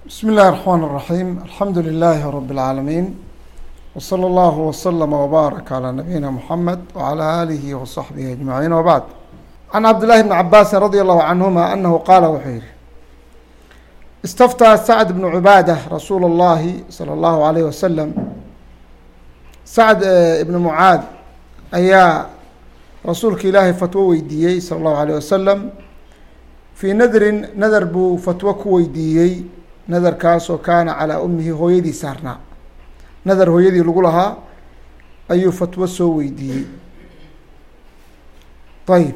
بسم الله الرحمن الرحيم. الحمد لله رب العالمين، وصلى الله وسلم وبارك على نبينا محمد وعلى آله وصحبه أجمعين، وبعد. عن عبد الله بن عباس رضي الله عنهما أنه قال وحير استفتى سعد بن عبادة رسول الله صلى الله عليه وسلم. سعد بن معاذ ayaa rasuulka ilaahay fatwo weydiiyey salى الlahu عalيه wasalam fii nadrin nadar buu fatwo ku weydiiyey, nadarkaasoo kaana calaa umihi hooyadii saarnaa. nadar hooyadii lagu lahaa ayuu fatwo soo weydiiyey. ayib,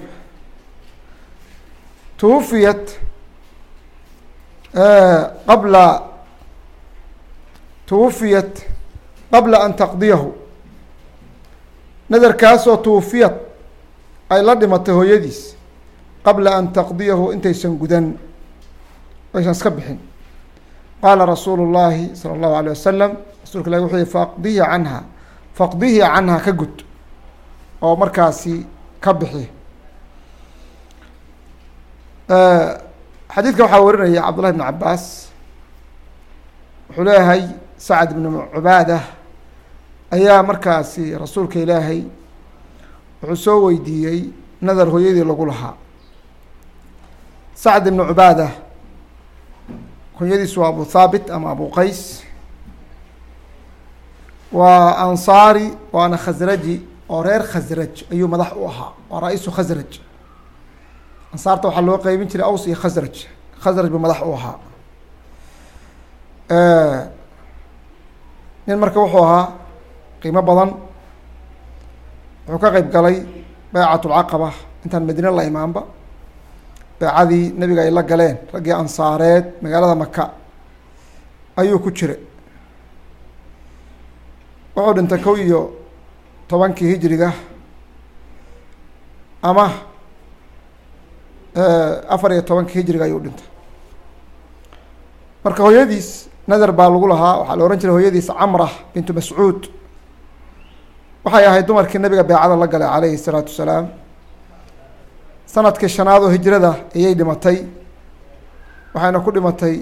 twufiyat qabla an taqdiyahu, nadarkaasoo twufiyad ay la dhimatay hooyadiis qabla an taqdiyahu intaysan gudan, aysan iska bixin. qaala rasuulu llaahi salى اllahu alيه wasalam, rasulka ilahi wuxuu yihi faqdihi canha ka gud oo markaasi ka bixi. xadiidka waxaa warinaya cabdullahi bn cabaas, wuxuu leeyahay sacd bn cubaadah ayaa markaasi rasuulka ilaahay wuxuu soo weydiiyey nadar hooyadii lagu lahaa. sacd ibnu cubaadah kunyadiisu waa abu thaabit ama abu qays, waa ansaari waana khasraji oo reer khasraj ayuu madax u ahaa, waa ra-iisu khasraj. ansaarta waxaa loo qeybin jiray aws iyo khasraj, khasraj buu madax u ahaa. nin marka wuxuu ahaa qiimo badan, wuxuu ka qeyb galay baycat lcaqaba intaan madiine la imaanba, beecadii nebiga ay la galeen raggii ansaareed magaalada maka ayuu ku jiray. wuxuu dhintay 11 hijriga ama 14 hijriga ayuu dhintay. marka hooyadiis nadar baa lagu lahaa, waxaa la ohan jiray hooyadiis camra bintu mascuud. waxay ahayd dumarkii nabiga beecada la galay calayhi الsalaatu wasalaam. sanadkii 5aad oo hijrada ayay dhimatay, waxayna ku dhimatay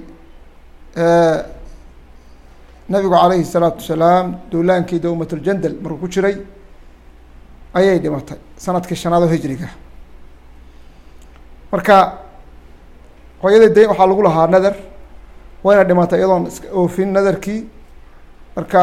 nabigu calayhi الsalaatu wasalaam duulaankii dawmatljandal markuu ku jiray ayay dhimatay sanadkii 5aad oo hijriga. marka hooyada de waxaa lagu lahaa nadar, wayna dhimatay iyadoon iska oofin nadarkii. marka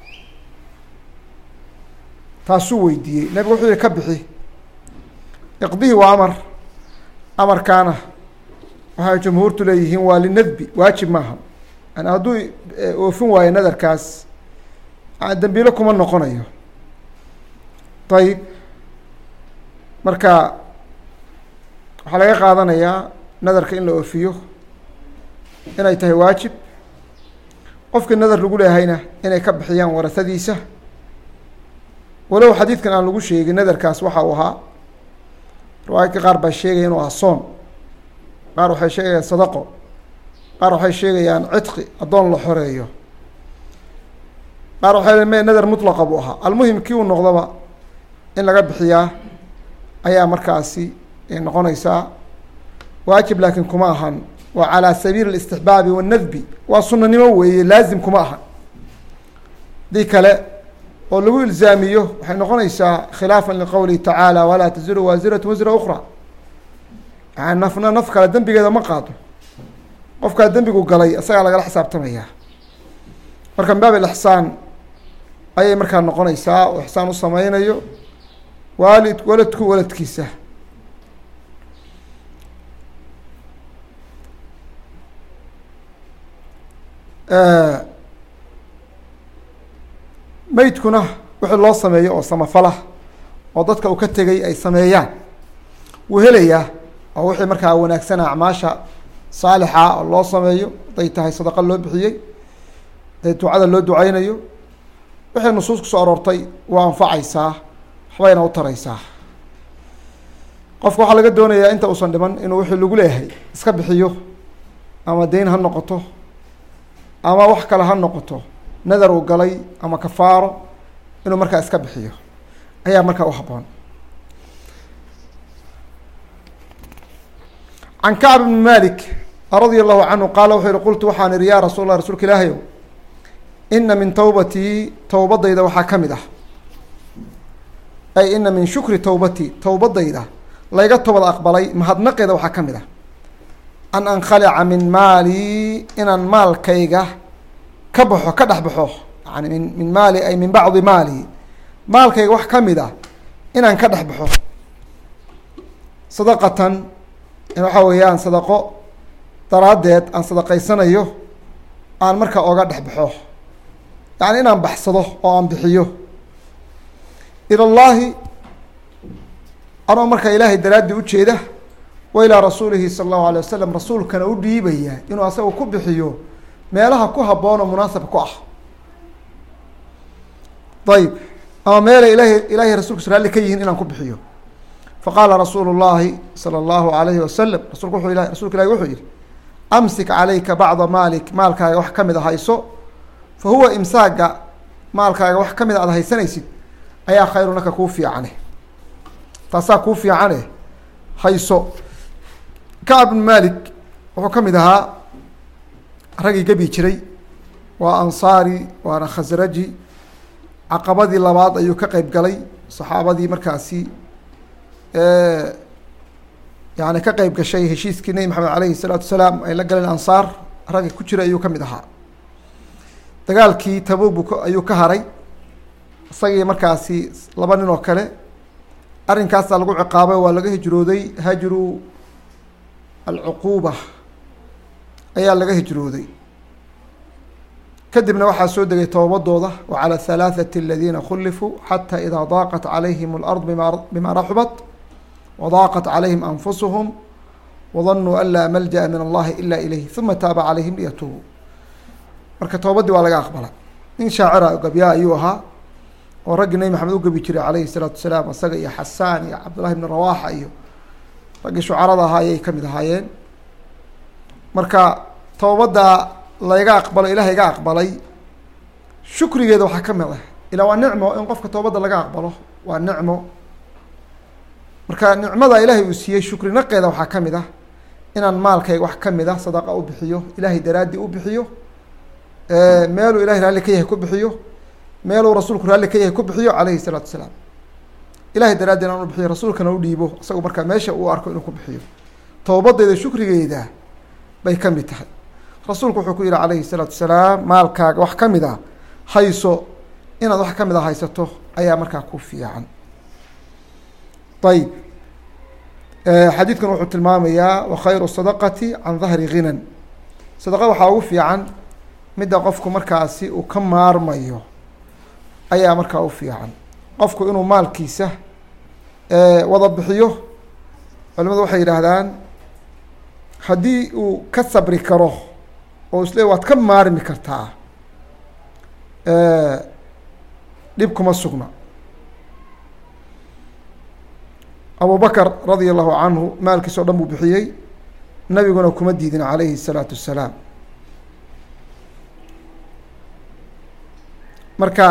taasuu weydiiyey, nabigu wuxuu yihi ka bixi. iqdihi waa amar, amarkaana waxay jumhuurtu leeyihiin waa linadbi, waajib maaha. yani hadduu oofin waayo nadarkaas dambiilo kuma noqonayo. ayib, marka waxaa laga qaadanayaa nadarka in la oofiyo inay tahay waajib. qofkii nadar lagu leehayna inay ka bixiyaan warasadiisa, walow xadiidkan aan lagu sheegin nadarkaas waxa uu ahaa. riwaayadka qaar baa sheegaya inuu ahaa soon, qaar waxay sheegayaan sadaqo, qaar waxay sheegayaan cidqi addoon la xoreeyo, qaar waxay me nadar mutlaqa buu ahaa. almuhim kii uu noqdaba in laga bixiyaa ayaa markaasi noqonaysaa waajib, laakiin kuma ahan. waa calaa sabiili اlistixbaabi waاnadbi, waa sunanimo weeye, laazim kuma ahan. dii kale oo lagu ilzaamiyo waxay noqonaysaa khilaafan liqowlihi tacaala walaa taziru waasiratu wasra ukra. yani nafna naf kale dembigeeda ma qaado, qofkaa dembigu galay isagaa lagala xisaabtamaya. marka min baab ilixsaan ayay markaa noqonaysaa, oo ixsaan u sameynayo waladku waladkiisa. meydkuna wixii loo sameeyo oo samafala oo dadka uu ka tegay ay sameeyaan wuu helayaa, oo wixii markaa wanaagsan acmaasha saalixa oo loo sameeyo, haday tahay sadaqa loo bixiyey, haday ducada loo duceynayo, wixii nusuus kusoo aroortay waa anfacaysaa, waxbayna u taraysaa. qofka waxaa laga doonayaa inta uusan dhiman inuu wixii lagu leeyahay iska bixiyo, ama deyn ha noqoto ama wax kale ha noqoto, nadar uu galay ama kafaaro, inuu markaa iska bixiyo ayaa markaa u haboon. can kacb bn malik radia allahu canhu qaala wuxuu yihi qultu waxaan ihi yaa rasuul allah rasuulka ilaahayow ina min towbatii towbadayda waxaa ka mid ah ay ina min shukri towbatii towbadayda layga toobad aqbalay mahadnaqeeda waxaa ka mid ah an ankhalica min maalii inaan maalkayga ka baxo ka dhex baxo yani min maali ay min bacdi maali maalkayga wax ka mid ah inaan ka dhex baxo sadaqatan waxaa weeyaan sadaqo daraaddeed aan sadaqaysanayo aan markaa oga dhex baxo yani inaan baxsado oo aan bixiyo ila llahi anoo markaa ilaahay daraaddii ujeeda wa ilaa rasuulihi sala allahu alay wasalam rasuulkana u dhiibaya inuu asaga ku bixiyo meelaha ku habboon oo munaasab ku ah ayib ama meelay ilaahay rasuulkiisu raalli ka yihiin inaan ku bixiyo faqaala rasuulu llahi sala allahu alayhi wasalam rasulka ilahi wuxuu yihi amsik calayka bacda maalik maalkaaga wax kamid a hayso fa huwa imsaaga maalkaaga wax kamid a aad haysanaysid ayaa khayru laka kuu fiicane taasaa kuu fiicane hayso kacb bn malik wuxuu ka mid ahaa raggii gebi jiray waa ansaari waana khasraji caqabadii labaad ayuu ka qeyb galay saxaabadii markaasi yani ka qeyb gashay heshiiskii nebi maxamed alayhi الsalaatu wasalaam ay la galeen ansaar ragga ku jira ayuu ka mid ahaa dagaalkii tabuk ayuu ka haray isagii markaasi laba nin oo kale arrinkaasaa lagu ciqaabay waa laga hijrooday hajru alcuquuba ayaa laga hijrooday kadibna waxaa soo degay toobadooda wacalى الثalaaثaةi aladiina khulifuu xatى idaa daaqat calayhim اlأrض bima raxubat wadaaqat calayhim anfusuhum wadanuu an laa maljaأa min allahi ila ilayh uma taaba calayhim liyatuubuu marka toobaddii waa laga aqbala nin shaacira gabyaa ayuu ahaa oo raggii nebi maxamed u gebi jiray calayhi الsalaatu wasalaam isaga iyo xasaan iyo cabdullahi bni rawaxa iyo raggii shucarada ahaa ayay kamid ahaayeen marka toobadda layga aqbalo ilahay ga aqbalay shukrigeeda waxaa ka mid ah ilaa waa nicmo in qofka toobadda laga aqbalo waa nicmo marka nicmada ilaahay uu siiyey shukri naqeeda waxaa ka mid ah inaan maalkayga wax kamid ah sadaqa u bixiyo ilaahay daraaddii u bixiyo meeluu ilahay raalli ka yahay ku bixiyo meeluu rasuulku raalli ka yahay ku bixiyo calayhi الsalaatu wasalaam ilahay daraaddi inaan u bixiyo rasuulkana u dhiibo isaga markaa meesha uu arko inuu ku bixiyo toobaddeeda shukrigeeda bay ka mid tahay rasuulku wuxuu ku yihi calayhi الsalaatu wasalaam maalkaaga wax kamid a hayso inaad wax kamid a haysato ayaa markaa ku fiican ayib xadiidkan wuxuu tilmaamayaa wakhayru sadaqati can dahri ghinan sadaqa waxaa ugu fiican midda qofku markaasi uu ka maarmayo ayaa markaa u fiican qofku inuu maalkiisa wada bixiyo culimadu waxay yidhaahdaan haddii uu ka sabri karo oo isle waad ka maarmi kartaa dhib kuma sugna abu bakr radia allahu canhu maalkiis o dhan buu bixiyey nabiguna kuma diidin calayhi الsalaatu wasalaam marka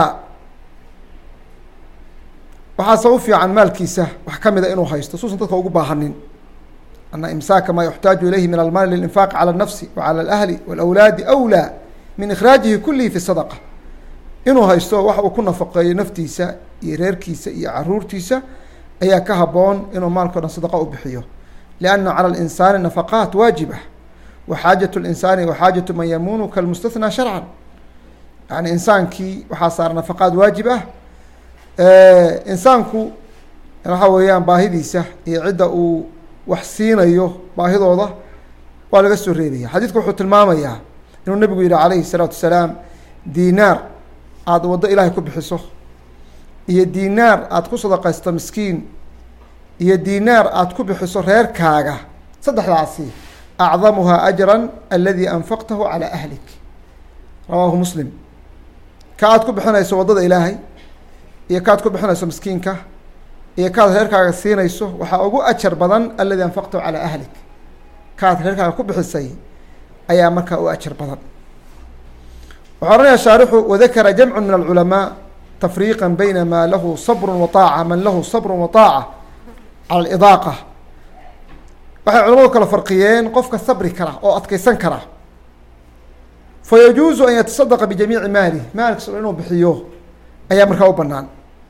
waxaase u fiican maalkiisa wax kamid a inuu haysto suusan dadka ugu baahanin ana imsaaka maa yuxtaaju ilayhi min almaali lilinfaaq calى الnafsi wacalى اlahli wاlawlaadi awlىa min ikhraajihi kulihi fi sadaqa inuu haysto wax uu ku nafaqeeyo naftiisa iyo reerkiisa iyo caruurtiisa ayaa ka haboon inuu maalka o dhan sadaqa u bixiyo lianna calى اlinsaani nafaqaat waajibah wa xaajaة اlinsaani wa xaajaةu man yamunu kalmustathnaa sharcan yani insaankii waxaa saara nafaqaad waajib ah insaanku waxaa weeyaan baahidiisa iyo cidda uu wax siinayo baahidooda waa laga soo reebaya xadiidku wuxuu tilmaamayaa inuu nebigu yihi calayhi الsalaatu wasalaam dinaar aada waddo ilaahay ku bixiso iyo dinaar aada ku sadaqaysto miskiin iyo dinaar aada ku bixiso reerkaaga saddexdaasi acdamuhaa ajra aladi anfaqtahu calى ahlik rawaahu muslim ka aad ku bixinayso waddada ilaahay iyo kaad ku bixinayso miskiinka iyo kaad reerkaaga siinayso waxaa ugu ajar badan aladi anfaqtahu calى ahlik kaad reerkaaga ku bixisay ayaa markaa u ajar badan wuxuu oranaya shaarixu wadakara jamcu min alculamaa tafriiqa bayna maa lahu sabru wa طaaca man lahu sabru wa طaaca cala alidaaqa waxay culamadu kala farqiyeen qofka sabri kara oo adkeysan kara fayajuuzu an yatasadaqa bijamiici maalih maalkiis inuu bixiyo ayaa markaa u banaan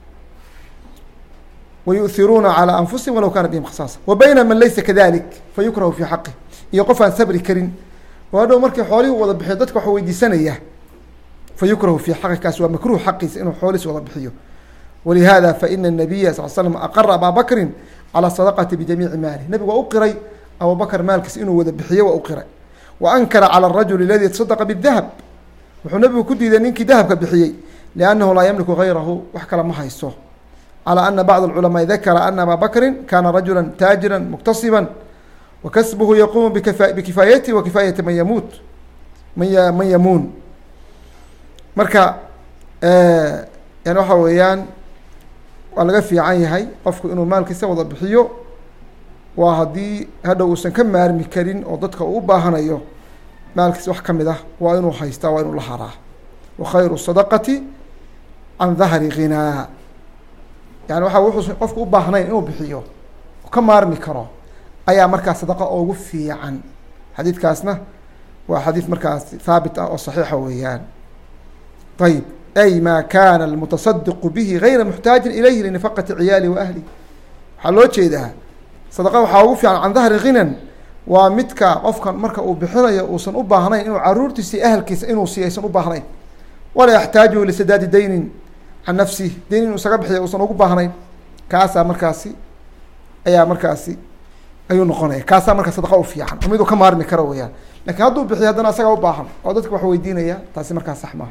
wayuhiruuna calى anfusihim walow kana bihim khasaasa wa bayna man laysa kadalik fayukrahu fi xaqih iyo qof aan sabri karin oo hadhow markii xoolihii wada bixiyo dadka waxa weydiisanaya fayukrahu fi xaqih kaas waa makruh xaqiisa inuu xoolihiis wada bixiyo walihada faina الnabiya sal slam aqara abaa bakrin calى sadaqati bijamiici maalih nebigu waa u qiray abubakr maalkiis inuu wada bixiyo waa u qiray wa ankara calى الrajul aladi yataصadaqa bالdahab wuxuu nebigu ku diiday ninkii dahabka bixiyey liannahu laa yamliku gayrahu wax kale ma haysto calى ana bacd اculamaai dakara ana abaa bakrin kana rajula taajira muktasiba wakasbuhu yaquumu bikifaayatihi wa kifaayati man yamuut man yamuun marka yani waxa weeyaan waa laga fiican yahay qofku inuu maalkiisa wada bixiyo waa haddii hadhow uusan ka maarmi karin oo dadka uu u baahanayo maalkiisa wax kamid ah waa inuu haystaa waa inuu la haraa wa khayru sadaqati can dahri ghinaa yani waxa wuxuu qofku u baahnayn inuu bixiyo oo ka maarmi karo ayaa markaa sadaqa ugu fiican xadiidkaasna waa xadiid markaas haabit ah oo saxiixa weeyaan ayib ay ma kana almutasadiqu bihi gayra muxtaajin ilayhi linafaqati ciyaali wa ahli waxaa loo jeedaa sadaqa waxaa ugu fiican can dahri ghinan waa midka qofkan marka uu bixinayo uusan u baahnayn inuu caruurtiisa iyo ahalkiisa inuu siiyo aysan u baahnayn walaa yaxtaaju lisadaadi daynin can nafsih dayn inuu isaga bixiya uusan ugu baahnayn kaasaa markaasi ayaa markaasi ayuu noqonaya kaasaa markaa sadaqa u fiican oo miduu ka maarmi karo weyaan lakin hadduu bixiyo haddana isaga u baahan oo dadka wax weydiinaya taasi markaa sax maaha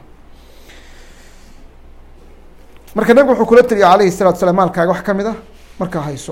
marka nabigu wuxuu kula teliya alayhi الsalatu slam maalkaaga wax kamid ah markaa hayso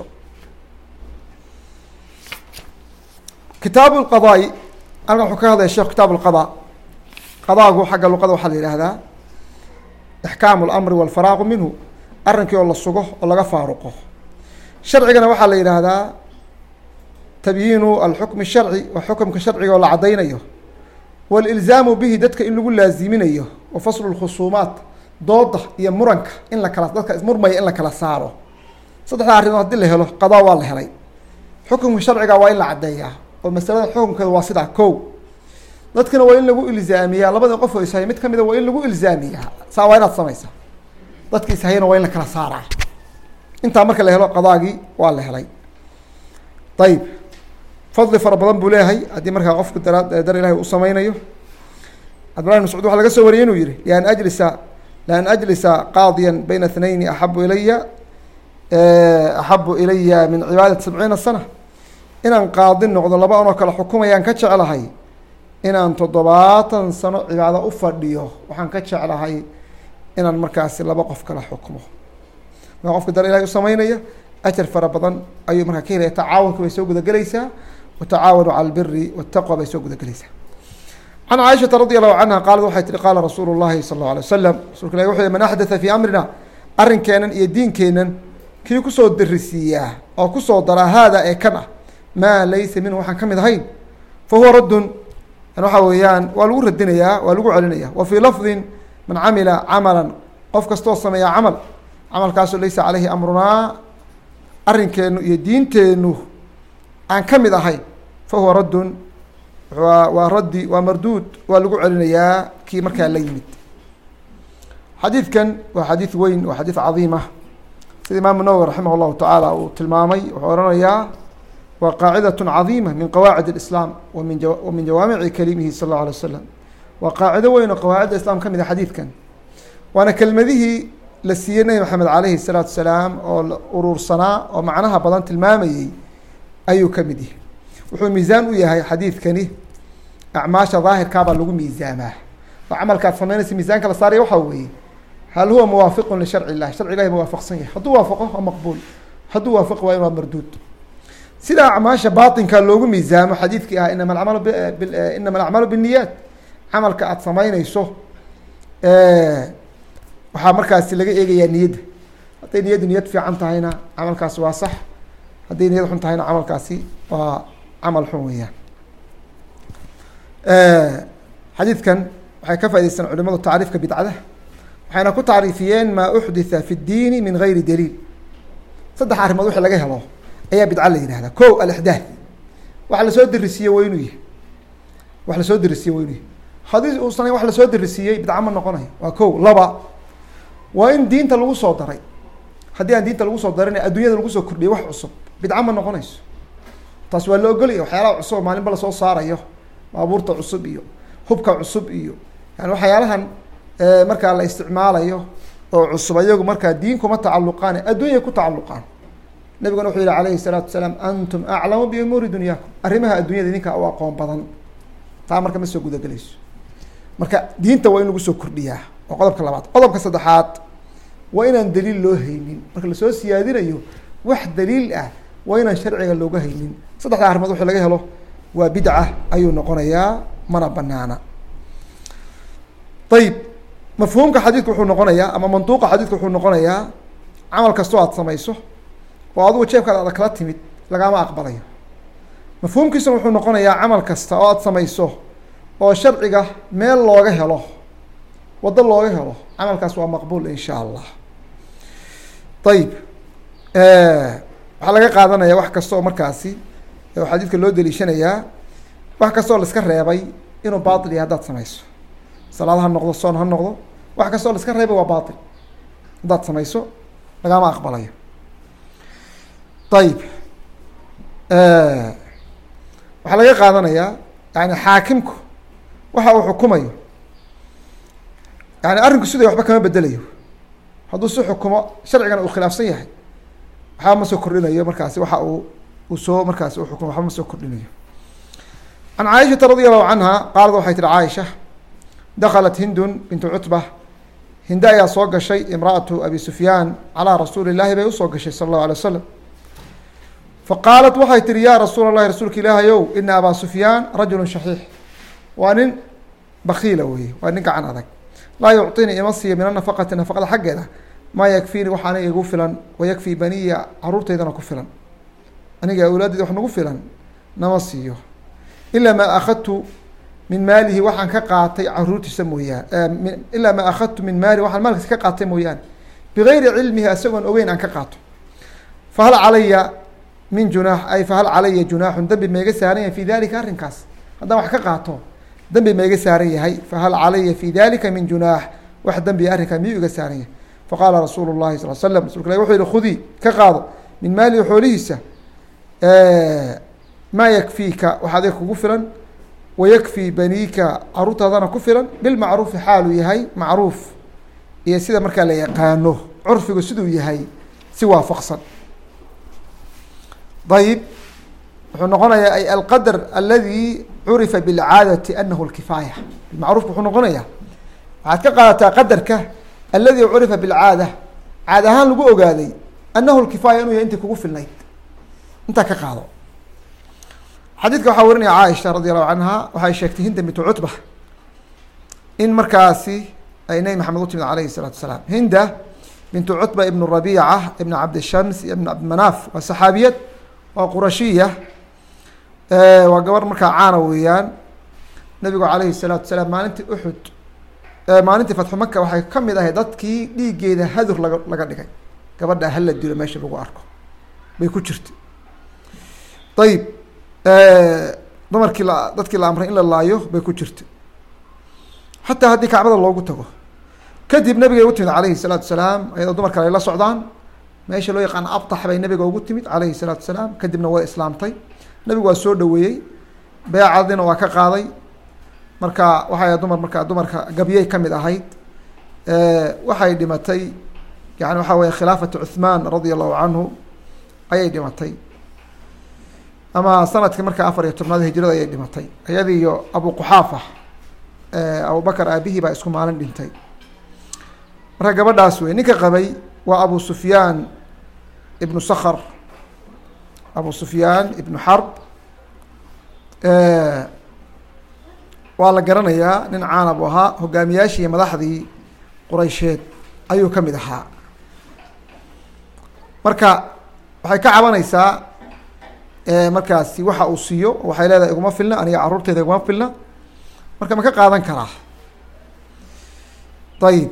kitaab اqaضاءi halkan wuxuu ka hadlaya sheekh kitaab اlqaضا qadaagu xagga luqada waxaa la yihahdaa ixkaamu اlamri wاlfaraaqu minhu arrinkii oo la sugo oo laga faaruqo sharcigana waxaa la yidhaahdaa tabyiinu alxukm الsharci waa xukumka sharciga oo la caddaynayo wاlilzaamu bihi dadka in lagu laaziminayo wa faslu اlkhusuumaat dooda iyo muranka in la kala dadka ismurmaya in la kala saaro saddexdaa arrimood haddii la helo qadaa waa la helay xukumka sharciga waa in la caddeeyaa oo masalada xukunkeeda waa sidaa ko dadkana waa in lagu ilzaamiyaa labada qof oo ishay mid kamida waa in lagu ilzaamiyaa saa waa inaad samaysa dadka ishayana waa in la kala saaraa intaa marka la helo qadaagii waa la helay ayib fadli fara badan buu leeyahay haddii markaa qofku dar ilahay u sameynayo cabdillah bin mascuud waxaa laga soo wariyay inuu yihi lan ajlisa qaadiya bayna اthnayni axabu ilaya min cibaadati 70 sana inaan qaadi noqdo laba anoo kala xukumayaan ka jeclahay inaan 70 sano cibaado u fadhiyo waxaan ka jeclahay inaan markaasi laba qof kala xukmo markaa qofka dar ilahay u sameynaya ajar fara badan ayuu markaa ka helaya tacaawunka bay soo gudagelaysaa watacaawanu cala albiri waataqwa bay soo gudagelaysaa can caaishata radi allahu canha qaalad waxay tihi qaala rasuulu llahi sala allahu alay wasalam rasulka ilahi wuxuu yihi man axdatha fii amrina arrinkeenan iyo diinkeenan kii kusoo darisiiyaa oo kusoo daraa haada ee kan ah maa laysa minhu waxaan ka mid ahayn fa huwa raddun waxa weeyaan waa lagu radinayaa waa lagu celinaya wa fii lafdin man camila camalan qof kastoo sameeya camalkaasoo laysa caleyhi amrunaa arrinkeenu iyo diinteenu aan ka mid ahayn fa huwa raddun waa raddi waa marduud waa lagu celinayaa kii markaa la yimid xadiidkan waa xadiid weyn waa xadiid cadiim ah sida imaamu nawowi raximah llahu tacaala uu tilmaamay wuxuu oranayaa waa qaacidaة cadiima min qawaacid اlislaam wamin jawaamici kalimihi sal اllahu alay wasalam waa qaacido weyn oo qawaacidda islam ka mid a xadiidkan waana kelmadihii la siiyey nebi maxamed calayhi الsalaatu wasalaam oo la urursanaa oo macnaha badan tilmaamayey ayuu ka mid yahay wuxuu miisaan u yahay xadiidkani acmaasha daahirkaabaa lagu miisaamaa oo camalkaad samaynaysa miisaanka la saaraya waxaa weeye hal huwa muwaafiqun lisharci illahi sharci ilahi ma waafaqsan yahay hadduu waafaqo waa maqbuul hadduu waafaqo waa in waa marduud sida acmaasha baatinka loogu miisaamo xadiidkii ah inama alacmalu binniyaat camalka aada samaynayso waxaa markaasi laga eegayaa niyadda hadday niyaddu niyad fiican tahayna camalkaasi waa sax hadday niyad xun tahayna camalkaasi waa camal xun weeyaan xadiidkan waxay ka faa'idaystaan culimadu tacriifka bidcada waxayna ku tacriifiyeen maa uxditha fi اdiini min gayri daliil saddex arrimood wixii laga helo ayaa bidca la yihahdaa ko alixdaath wax lasoo dirisiiye waa inuu yahay, wax lasoo dirisiiye waa inuu yahay. haddii uusan wax lasoo dirisiiyey bidca ma noqonayo. waa ko. laba, waa in diinta lagu soo daray. haddii aan diinta lagu soo darin adduunyada lagu soo kordhiyay wax cusub, bidca ma noqonayso. taas waa la ogolaya. waxyaalaha cusub oo maalinba lasoo saarayo, baabuurta cusub iyo hubka cusub iyo yani waxyaalahan markaa la isticmaalayo oo cusub, ayagu markaa diin kuma tacaluqaan, adduunya ku tacaluqaan. nabiguna wuxuu yihi alayhi الsalaatu wasalaam antum aclamu biumuuri dunyaakum, arrimaha addunyada idinka u aqoon badan. taa marka ma soo gudagelayso. marka diinta waa in lagu soo kordhiyaa, waa qodobka labaad. qodobka saddexaad waa inaan daliil loo haynin. marka lasoo siyaadinayo wax daliil ah waa inaan sharciga looga haynin. saddexda arrimood wixii laga helo waa bidca ayuu noqonayaa, mana banaana. ayib, mafhuumka xadiidku wuxuu noqonayaa ama mantuuqa xadiidku wuxuu noqonayaa camal kastoo aad samayso oo adigu jeebkaada aada kala timid lagama aqbalayo. mafhuumkiisuna wuxuu noqonayaa camal kasta oo aad samayso oo sharciga meel looga helo, waddo looga helo, camalkaas waa maqbuul in sha allah. ayib, waxaa laga qaadanaya wax kasta oo markaasi oo xadiidka loo daliishanayaa, wax kasta oo la iska reebay inuu baatil yahay haddaad samayso. salaad ha noqdo, soon ha noqdo, wax kasta oo la iska reebay waa baatil haddaad samayso, lagama aqbalayo. ayib, waxaa laga qaadanayaa yani xaakimku waxa uu xukumayo, yani arrinku siday waxba kama bedelayo. hadduu si xukumo sharcigana uu khilaafsan yahay, waxba ma soo kordhinayo markaasi waxa uu soo markaasi u xukumo, waxba ma soo kordhinayo. can caaishata radi allahu canha qaalad waxay tihi caaisha daklat hindun bintu cutba, hinde ayaa soo gashay imra'atu abi sufyaan calaa rasuuli llahi bay usoo gashay sala allahu alay wasalam. faqaalat waxay tihi ya rasuula llahi, rasuulka ilaahayow, ina abaa sufyaan rajulu shaxiix, waa nin bakiila weye, waa nin gacan adag. laa yucطinii ima siiyo min anafaqati nafaqada xaggeeda maa yakfiini waxaana igu filan, wayakfii baniya caruurtaydana ku filan, aniga awlaadeyda wax nagu filan nama siiyo. ilaa maa akhadtu min maalihi waxaan ka qaatay caruurtiisa mooyaane, ilaa maa akhadtu min maalihi waxaan maalkiisa ka qaatay mooyaane, bigayri cilmihi isagoon ogeyn aan ka qaato. fahal calaya min junaax, ay fahal calaya junaaxun, dembi maiga saaran yahay fi dalika arrinkaas haddaan wax ka qaato, dembi maiga saaran yahay. fahal calaya fi dalika min junaax, wax dembi arrinkaa miyuu iga saaran yahay. faqaala rasuulu llahi sal slam, rasulka ilahi wuxuu yihi khudii ka qaado min maalihi xoolihiisa maa yakfiika wax adeeg kugu filan, wayakfii baniika caruurtaadana ku filan, bilmacruufi xaaluu yahay macruuf iyo sida markaa la yaqaano curfigu siduu yahay si waafaqsan. ayib, wuxuu noqonayaa ay alqadr aladi curifa bilcaadati anahu lkifaaya. bilmacruufka wuxuu noqonayaa waxaad ka qaadataa qadarka aladi curifa bilcaada, caad ahaan lagu ogaaday anahu lkifaaya inuu yahay intii kugu filnayd, intaa ka qaado. xadiidka waxaa warinaya caaisha radi allahu canha, waxay sheegtay hinda bintu cutba in markaasi ay nebi maxamed u timid alayhi الsalaatu wasalaam. hinda bintu cutba ibnu rabiica ibn cabdishams ibn cabdimanaaf waa saxaabiyad, waa qurashiya, waa gabar markaa caana weeyaan. nabigu alayhi الsalaatu wasalaam maalintii uxud, maalintii fatxu maka waxay kamid ahay dadkii dhiiggeeda hadur laga dhigay, gabadha hala dilo meesha lagu arko bay ku jirta. ayib, dumarkii dadkii la amray in la laayo bay ku jirta, xataa haddii kacbada loogu tago. kadib nabigay u timid alayhi الsalaatu wasalaam, ayadoo dumar kale ay la socdaan, meesha loo yaqaano abtax bay nabiga ugu timid alayhi الsalaatu wasalaam. kadibna waa islaamtay, nabigu waa soo dhaweeyey, beecadina waa ka qaaday. marka waxay dumar markaa dumarka gabyay kamid ahayd. waxay dhimatay yani waxaa weye khilaafatu cuثmaan radia allahu canhu ayay dhimatay, ama sanadkii markaa 14 hijrada ayay dhimatay. iyadii iyo abu quxaafa abubakr aabihii baa isku maalin dhintay. marka gabadhaas wey, ninka qabay waa abu sufyaan ibnu skr, abu sufyaan ibnu xarb. waa la garanayaa, nin caana buu ahaa, hogaamiyaashii madaxdii quraysheed ayuu ka mid ahaa. marka waxay ka cabanaysaa markaasi waxa uu siiyo, waxay leedahay iguma filna, aniga caruurteeda iguma filna, marka ma ka qaadan karaa? ayib,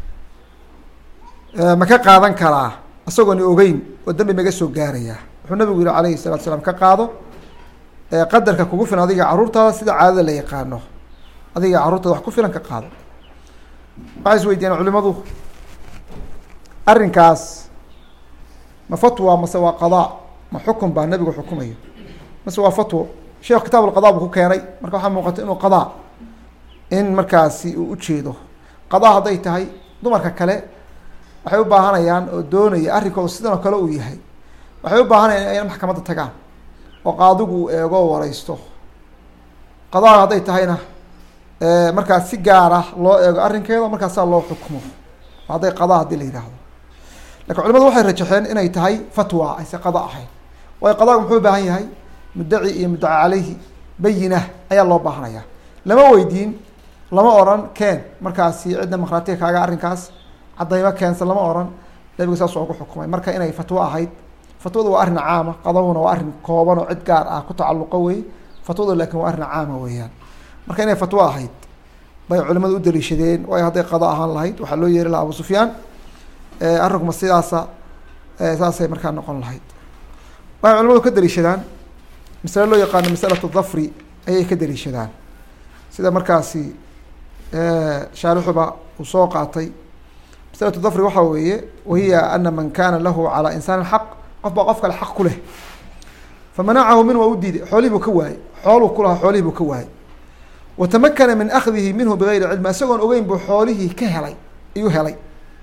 ma ka qaadan karaa isagoon ogeyn oo dembi maga soo gaaraya? wuxuu nabigu yihi alayhi الsalatu salaam ka qaado, qadarka kugu filan adiga caruurtaada sida caadada la yaqaano, adiga carruurtaada wax ku filan ka qaado. waxay is weydiiyeen culimadu arrinkaas ma fatwa mase waa qadaa, ma xukun baa nebigu xukumayo mase waa fatwo? sheekh kitaab alqadaa buu ku keenay, marka waxaa muuqata inuu qadaa in markaasi uu ujeedo. qadaa hadday tahay dumarka kale waxay u baahanayaan oo doonaya arrinkooda sidan oo kale uu yahay, waxay u baahanayaan inay maxkamadda tagaan oo qaadigu uu eego o wareysto. qadaa hadday tahayna markaas si gaara loo eego arrinkeeda, markaasaa loo xukmo hadday qadaa haddii la yidhaahdo. lakin culimadu waxay rajaxeen inay tahay fatwa ayse qada ahayn, waayo qadagu muxuu ubaahan yahay muddaci iyo muddaca caleyhi bayinah ayaa loo baahanaya. lama weydiin, lama oran keen markaasi cidda makhraatiga kaaga arrinkaas caddayma keensan, lama oran. nabigu saas ugu xukumay marka inay fatwo ahayd. fatwadu waa arrin caama, qadahuna waa arrin kooban oo cid gaar ah ku tacalluqo wey. fatwadu laakin waa arrin caama weeyaan. marka inay fatwo ahayd bay culimadu u daliishadeen, waayo hadday qado ahaan lahayd waxaa loo yeeri lahaa abu sufyaan, arrinkuma sidaasa saasay markaa noqon lahayd. waxay culimadu ka daliishadaan masale loo yaqaano masalatu dafri ayay ka daliishadaan, sida markaasi shaarixuba uu soo qaatay. masalatu dafri waxaa weeye wahiya ana man kana lahu calaa insaanin xaq, qof baa qof kale xaq ku leh, famanacahu min waa u diiday, xoolihii buu ka waayey, xooluu ku lahaa xoolihii buu ka waayey. watamakana min akhdihi minhu bigayri cilmi, isagoon ogeyn buu xoolihii ka helay ayuu helay.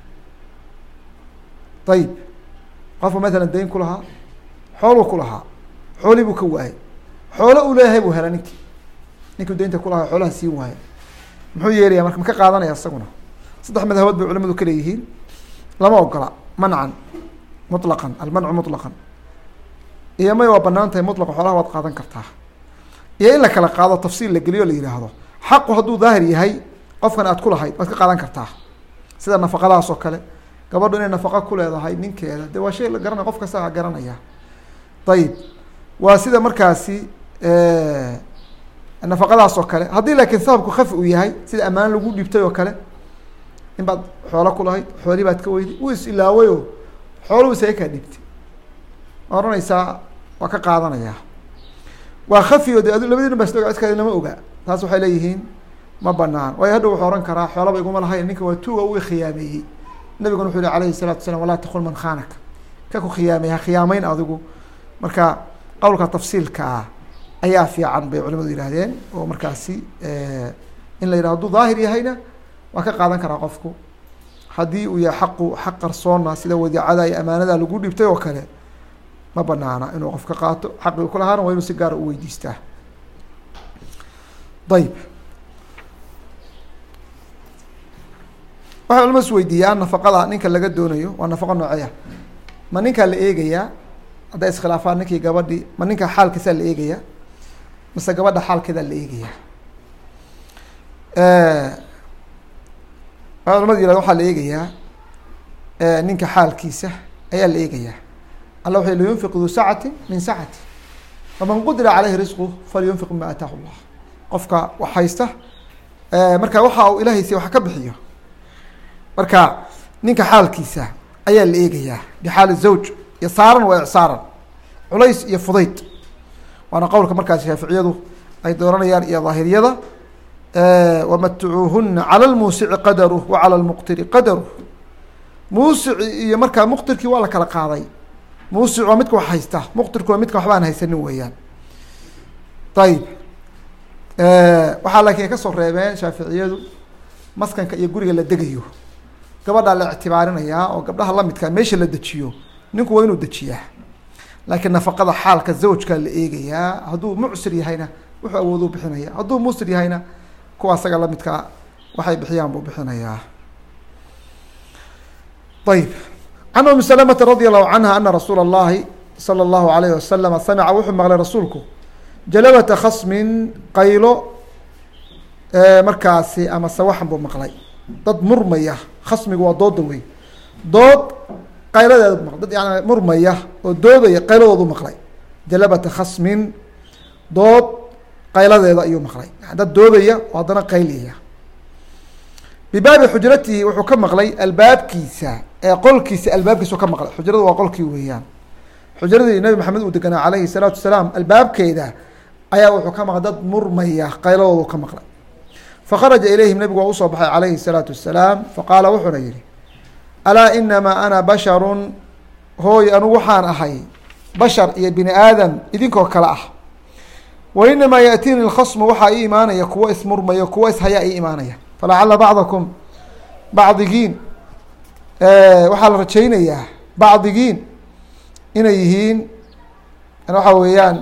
ayib qofka matala dayn ku lahaa, xooluu ku lahaa, xoolihii buu ka waayey, xoolo uu leeyahay buu helay ninkii daynta kulahaa xoolaha siin waaya, muxuu yeelaya marka? ma ka qaadanaya isaguna? saddex madhabood bay culimadu ka leeyihiin. lama ogola mancan muطlaqan, almancu muطlaqan, iyo may waa banaan tahay muطlaqa, xoolaha waad qaadan kartaa, iyo in la kala qaado tafsiil la geliyo la yihaahdo xaqu hadduu daahir yahay qofkan aad ku lahayd waad ka qaadan kartaa, sida nafaqadaas oo kale. gabadhu inay nafaqa ku leedahay ninkeeda de waa shay la garanaya, qof kasta garanaya. ayib waa sida markaasi nafaqadaas oo kale. haddii laakiin sababku khafi uu yahay, sida ammaan lagu dhibtay oo kale, in baad xoolo ku lahayd, xoolii baad ka weyday, wuu is ilaawayo xooluhu isaga kaa dhibtay, ma oranaysaa waa ka qaadanayaa. waa khafi o de labadiina baa isla iska lama ogaa, taas waxay leeyihiin ma banaan, waayo hadhow wuxuu ohan karaa xoolaba iguma lahayn, ninka waa tuuga u khiyaameeyey. nabiguna wuxuu yihi alayhi الsalatu wasalaam walaa takun man khaanaka, ka ku khiyaamey ha khiyaameyn adigu. marka qowlka tafsiilka ah ayaa fiican bay culimadu yihaahdeen, oo markaasi in la yihahdo hadduu daahir yahayna waa ka qaadan karaa qofku. haddii uu yahay xaqu xaq qarsoona sida wadiicada iyo amaanada lagu dhibtay oo kale, ma banaana inuu qof ka qaato. xaqii ku lahaana waa inuu si gaara u weydiistaa. ayib waxay culimadu is weydiiyaan nafaqada ninka laga doonayo waa nafaqo nooceya? ma ninkaa la eegayaa hadday iskhilaafaan ninkii gabadhii, ma ninka xaalkiisaa la eegayaa mase gabadha xaalkeedaa la eegayaa? waxay culimadu yihahden waxaa la eegayaa ninka xaalkiisa ayaa la eegayaa. alla wuxu liyunfiq duu sacati min sacati faman qudira caleyhi risqu falyunfiq mima ataahu llah. qofka wax haysta marka waxa uu ilaahay siya wax ka bixiyo. marka ninka xaalkiisa ayaa la eegayaa bixaali zawj, yasaaran wa icsaaran, culays iyo fudayd. waana qowlka markaas shaaficiyadu ay dooranayaan iyo daahiriyada. wamatucuuhuna cala lmuusici qadaruh wa cala lmuqtiri qadaruh. muusici iyo markaa muqtirkii waa la kala qaaday. muusic waa midka wax haysta, muqtirku waa midka waxbaan haysanin weeyaan. ayib waxaa laakiin kasoo reebeen shaaficiyadu maskanka iyo guriga la degayo, gabadhaa la ictibaarinayaa oo gabdhaha lamidkaa meesha la dejiyo, ninku waa inuu dejiyaa. laakiin nafaqada xaalka zawjkaa la eegayaa. hadduu mucsir yahayna wuxuu awooduu bixinaya, hadduu musir yahayna kuwa asaga lamidkaa waxay bixiyaan buu bixinayaa. ayib can umi salamata radi allahu canha ana rasuula اllahi salى اllahu alayhi wasalama samica wuxuu maqlay rasuulku jalabata khasmin qaylo markaasi ama sawaxan buu maqlay. dad murmaya, khasmigu waa dooda wey, dood qayladeeda bu maqlay, dad yani murmaya oo doodaya qayladoodu maqlay. jalabata khasmin dood qayladeeda ayuu maqlay, dad doodaya oo haddana qayliyaya. bibaabi xujratihi wuxuu ka maqlay albaabkiisa qolkiisa albaabkiisa ka maqlay. xujradu waa qolkii weeyaan, xujradii nabi maxamed uu deganaa alayhi الsalaatu wasalaam albaabkeeda ayaa wuxuu ka maqlay dad murmaya qayladoodu ka maqlay fakharaja ilayhim nebigu waa usoo baxay calayhi الsalaatu wasalaam faqaala wuxuuna yihi alaa inamaa ana basharun hooy anugu waxaan ahay bashar iyo bini aadam idinkoo kale ah wa inamaa yaأtiini اlkhasmu waxaa ii imaanaya kuwo ismurmayo kuwo ishayaa ii imaanaya falacala bacdakum bacdigiin waxaa la rajaynayaa bacdigiin inay yihiin waxa weeyaan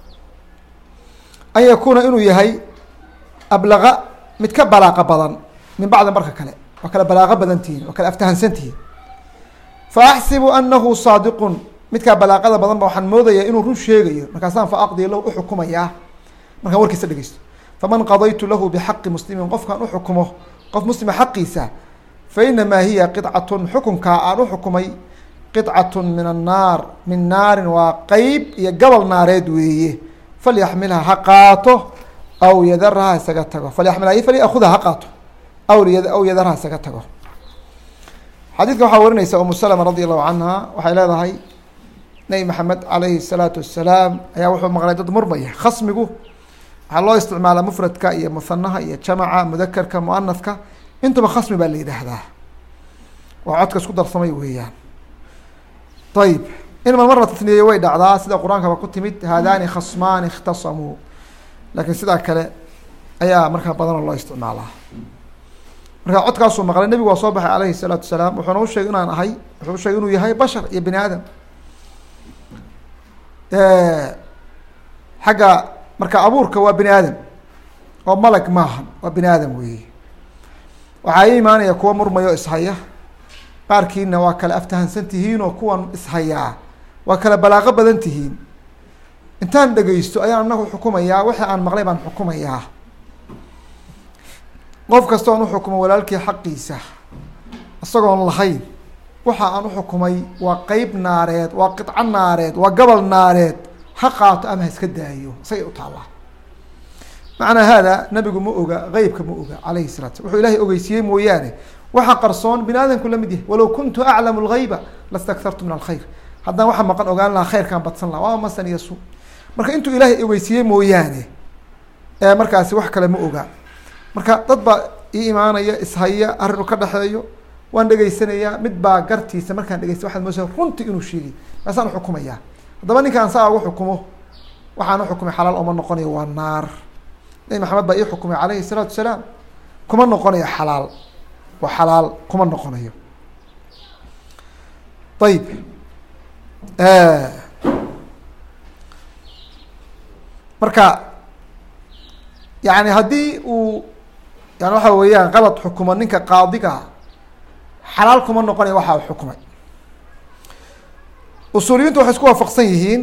an yakuuna inuu yahay ablaqa mid ka balaaqa badan min bacdi marka kale waa kala balaaqo badan tihiin waa kala aftahansan tihiin faaxsibu anahu saadiqun midkaa balaaqada badan ba waxaan moodayaa inuu run sheegayo markaasaan faaqdi lahu uxukumayaa markaan warkiisa dhegeysto faman qadaytu lahu bixaqi muslimin qofkaan uxukumo qof muslima xaqiisa fainamaa hiya qidcatun xukunkaa aan uxukumay qidcatun min annaar min naarin waa qeyb iyo gobol naareed weeye falyaxmilha ha qaato aw yadarha ha isaga tago falyaxmilha falyakuda ha qaato aw yadarha ha isaga tago xadiidka waxaa warinaysa umu salama radi allahu canha waxay leedahay nebi maxamed calayhi الsalaatu wasalaam ayaa wuxuu maqlay dad murmaya khasmigu waxaa loo isticmaalaa mufradka iyo muhanaha iyo jamaca mudakerka muanafka intuba khasmi baa la yidhaahdaa waa codka isku darsamay weeyaan ayib in mar la tasniyeeye way dhacdaa sida qur-aankaba ku timid haadani khasmaani اkhtasamuu laakiin sidaa kale ayaa markaa badanoo loo isticmaalaa markaa codkaasuu maqlay nebigu waa soo baxay alayhi الsalaatu wasalaam wuxuuna u sheegay inaan ahay wuxuu u sheegay inuu yahay bashar iyo bini aadam xagga marka abuurka waa bini aadam oo malag maaha waa bini aadam weeye waxaa ii imaanaya kuwa murmayo ishaya qaarkiina waa kala aftahansan tihiin oo kuwan ishayaa waa kala balaaqo badan tihiin intaan dhegeysto ayaan anagu xukumayaa wixii aan maqlay baan xukumayaa qof kasta oon uxukumo walaalkii xaqiisa isagoon lahayn waxa aan uxukumay waa qeyb naareed waa qidco naareed waa gobol naareed ha qaato ama ha iska daayo isagay u taallaa macnaa haada nabigu ma oga qeybka ma oga calayhi salatu wuxuu ilaahay ogeysiiyey mooyaane waxa qarsoon bini aadamku lamid yahay walow kuntu aclamu lgayba lastakthartu min alkhayr haddaan waxa maqan ogaan lahaa khayrkaan badsan laha waa masan iyo su marka intuu ilaahay ogeysiiyey mooyaane markaasi wax kale ma oga marka dad baa ii imaanaya ishaya arrin u ka dhexeeyo waan dhegeysanayaa mid baa gartiisa markaan dhegeysta waxaad moosa runtii inuu sheegay kaasaan uxukumayaa haddaba ninkaan saa ugu xukumo waxaan uxukumay xalaal oma noqonayo waa naar nebi maxamed baa ii xukumay calayhi الsalaatu wasalaam kuma noqonayo xalaal waa xalaal kuma noqonayo ayib marka yani haddii uu yani waxa weeyaan qalad xukumo ninka qaadiga xalaal kuma noqonaya waxa uu xukumay usuuliyintu waxay isku waafaqsan yihiin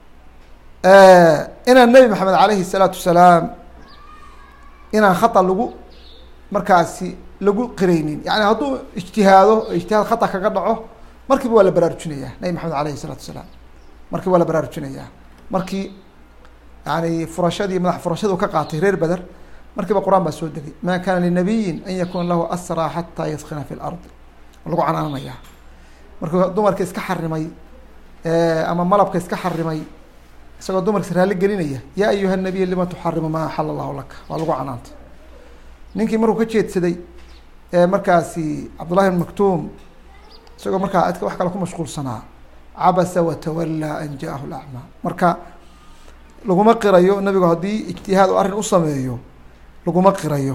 inaan nebi maxamed calayhi الsalaatu wasalaam inaan khata lagu markaasi lagu qireynin yani hadduu ijtihaado ijtihaad khata kaga dhaco markiiba waa la baraarujinayaa nebi maxamed alayhi الsalaatu wasalaam markiiba waa la baraarujinayaa markii yani furashadii madax furashadu ka qaatay reer beder markiiba qur-aan baa soo degay ma kana linabiyin an yakuna lahu asraa xataa yaskina fi lard lagu canaananayaa markuu dumarka iska xarimay ama malabka iska xarimay isagoo dumarkiisa raali gelinaya yaa ayuha nabiy lima tuxarimu maa axala allahu laka waa lagu canaantay ninkii markuu ka jeedsaday markaasi cabdullahi ibn maktuum isagoo markaa adka wax kale ku mashquulsanaa cabasa watawallaa an jaahu lacmaa marka laguma qirayo nabigu haddii ijtihaad oo arrin u sameeyo laguma qirayo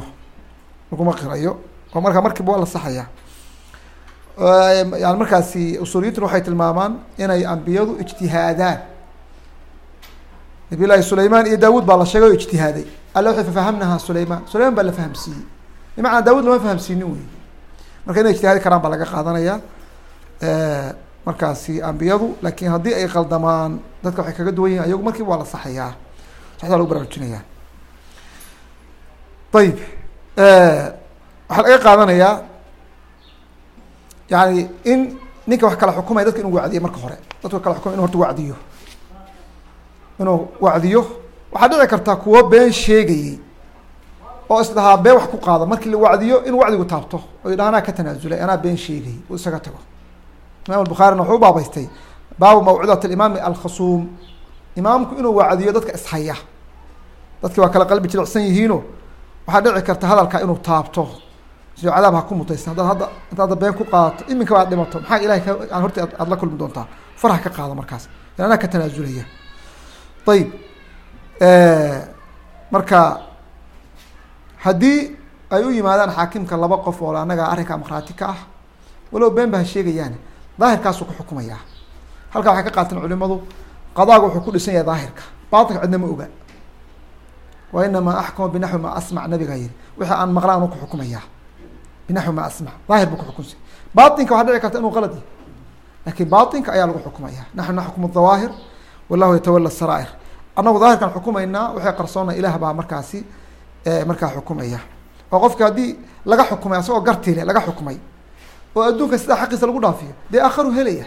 oo markiiba waa la saxaya yani markaasi usuuliyintuna waxay tilmaamaan inay ambiyadu ijtihaadaan nabiy llaahi sulayman iyo daawud baa la sheegay oo ijtihaaday alla wuxuu fafahamnaha sulayman baa la fahamsiiyey bimacnaa daawud lama fahamsiinin wey marka inay ijtihaadi karaan baa laga qaadanaya markaasi ambiyadu laakin haddii ay qaldamaan dadka waxay kaga duwan yihin ayagu markiiba waa la saxayaa saxdaa lagu baraarujinaya ayib waxaa laga qaadanayaa yani in ninka wax kala xukumaya dadka inuu wacdiyo marka hore dadka kala xukumay inu horta wacdiyo inuu wacdiyo waxaa dhici karta kuwo been sheegayey oo isdhahaa been wax ku qaada markii la wacdiyo in wacdigu taabto oo yidhaha anaa ka tanaasulay anaa been sheegay uu isaga tago imaam albukhaarina wuxuu u baabaystay baabu mawcidat alimaami alkhasuum imaamku inuu wacdiyo dadka ishaya dadkii waa kala qalbi jilicsan yihiino waxaa dhici karta hadalka inuu taabto si cadaab ha ku mutaysan haddaad hadda been ku qaadato iminka baad dhimato maxaa ilahay aan horta aad la kulmi doontaa faraha ka qaado markaas anaa ka tanaasulaya ayib marka haddii ay u yimaadaan xaakimka laba qof oo anaga arrinka markhaati ka ah walow been ba ha sheegayaan daahirkaasuu ku xukumayaa halkaa waxay ka qaateen culimadu qadaaga wuxuu ku dhisan yahay daahirka baatilka cidna ma oga wa inamaa axkumu binaxwi ma asmac nabigaa yihi wixii aan maqlaan uu ku xukumayaa binaxwi ma asmac daahir buu ku xukunsa baatinka waxaa dhici karta inuu qalad yahay lakin baatinka ayaa lagu xukumaya naxnu naxkumu dawaahir wallahu yatawala saraa'ir annagu daahirkaan xukumaynaa waxay qarsoona ilaah baa markaasi markaa xukumaya oo qofka haddii laga xukumay asagoo gartile laga xukumay oo adduunka sidaa xaqiisa lagu dhaafiyo dee aakharu helaya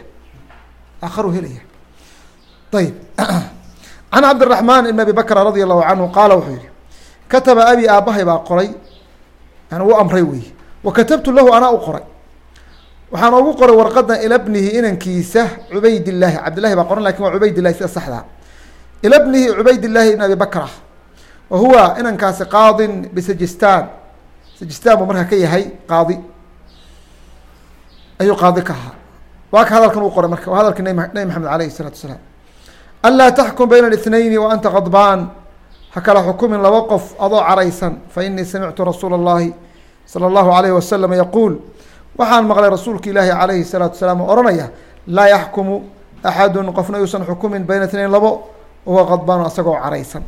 ayib can cabdiraxmaan ibn abi bakra radia allahu canhu qaala wuxuu yihi kataba abi aabbahay baa qoray yani wuu amray wey wa katabtu lahu anaa u qoray waxaan ugu qoray warqada ila bnihi inankiisa cubaydillaahi cabdillahi baa qoran lakin waa cubaydillahi sida saxdaa ila bnihi cubaydillaahi ibn abi bakra wa huwa inankaasi qaadin bisajistan sajistan buu markaa ka yahay qaadi ayuu qaadi ka ahaa waa ka hadalkan uu qoray marka waa hadalka nabi maxamed alayhi الsalaatu wasalaam anlaa taxkum bayna ااثnayni wa anta qadbaan ha kala xukumin laba qof adoo caraysan fainii samictu rasuula اllahi salى اllahu alayhi wasalam yaquul waxaan maqlay rasuulka ilaahi alayhi الsalaatu wasalaam oo ohanaya laa yaxkumu axadu qofna yuusan xukumin bayna اثnayn labo wahuwa qadbaan asagoo caraysan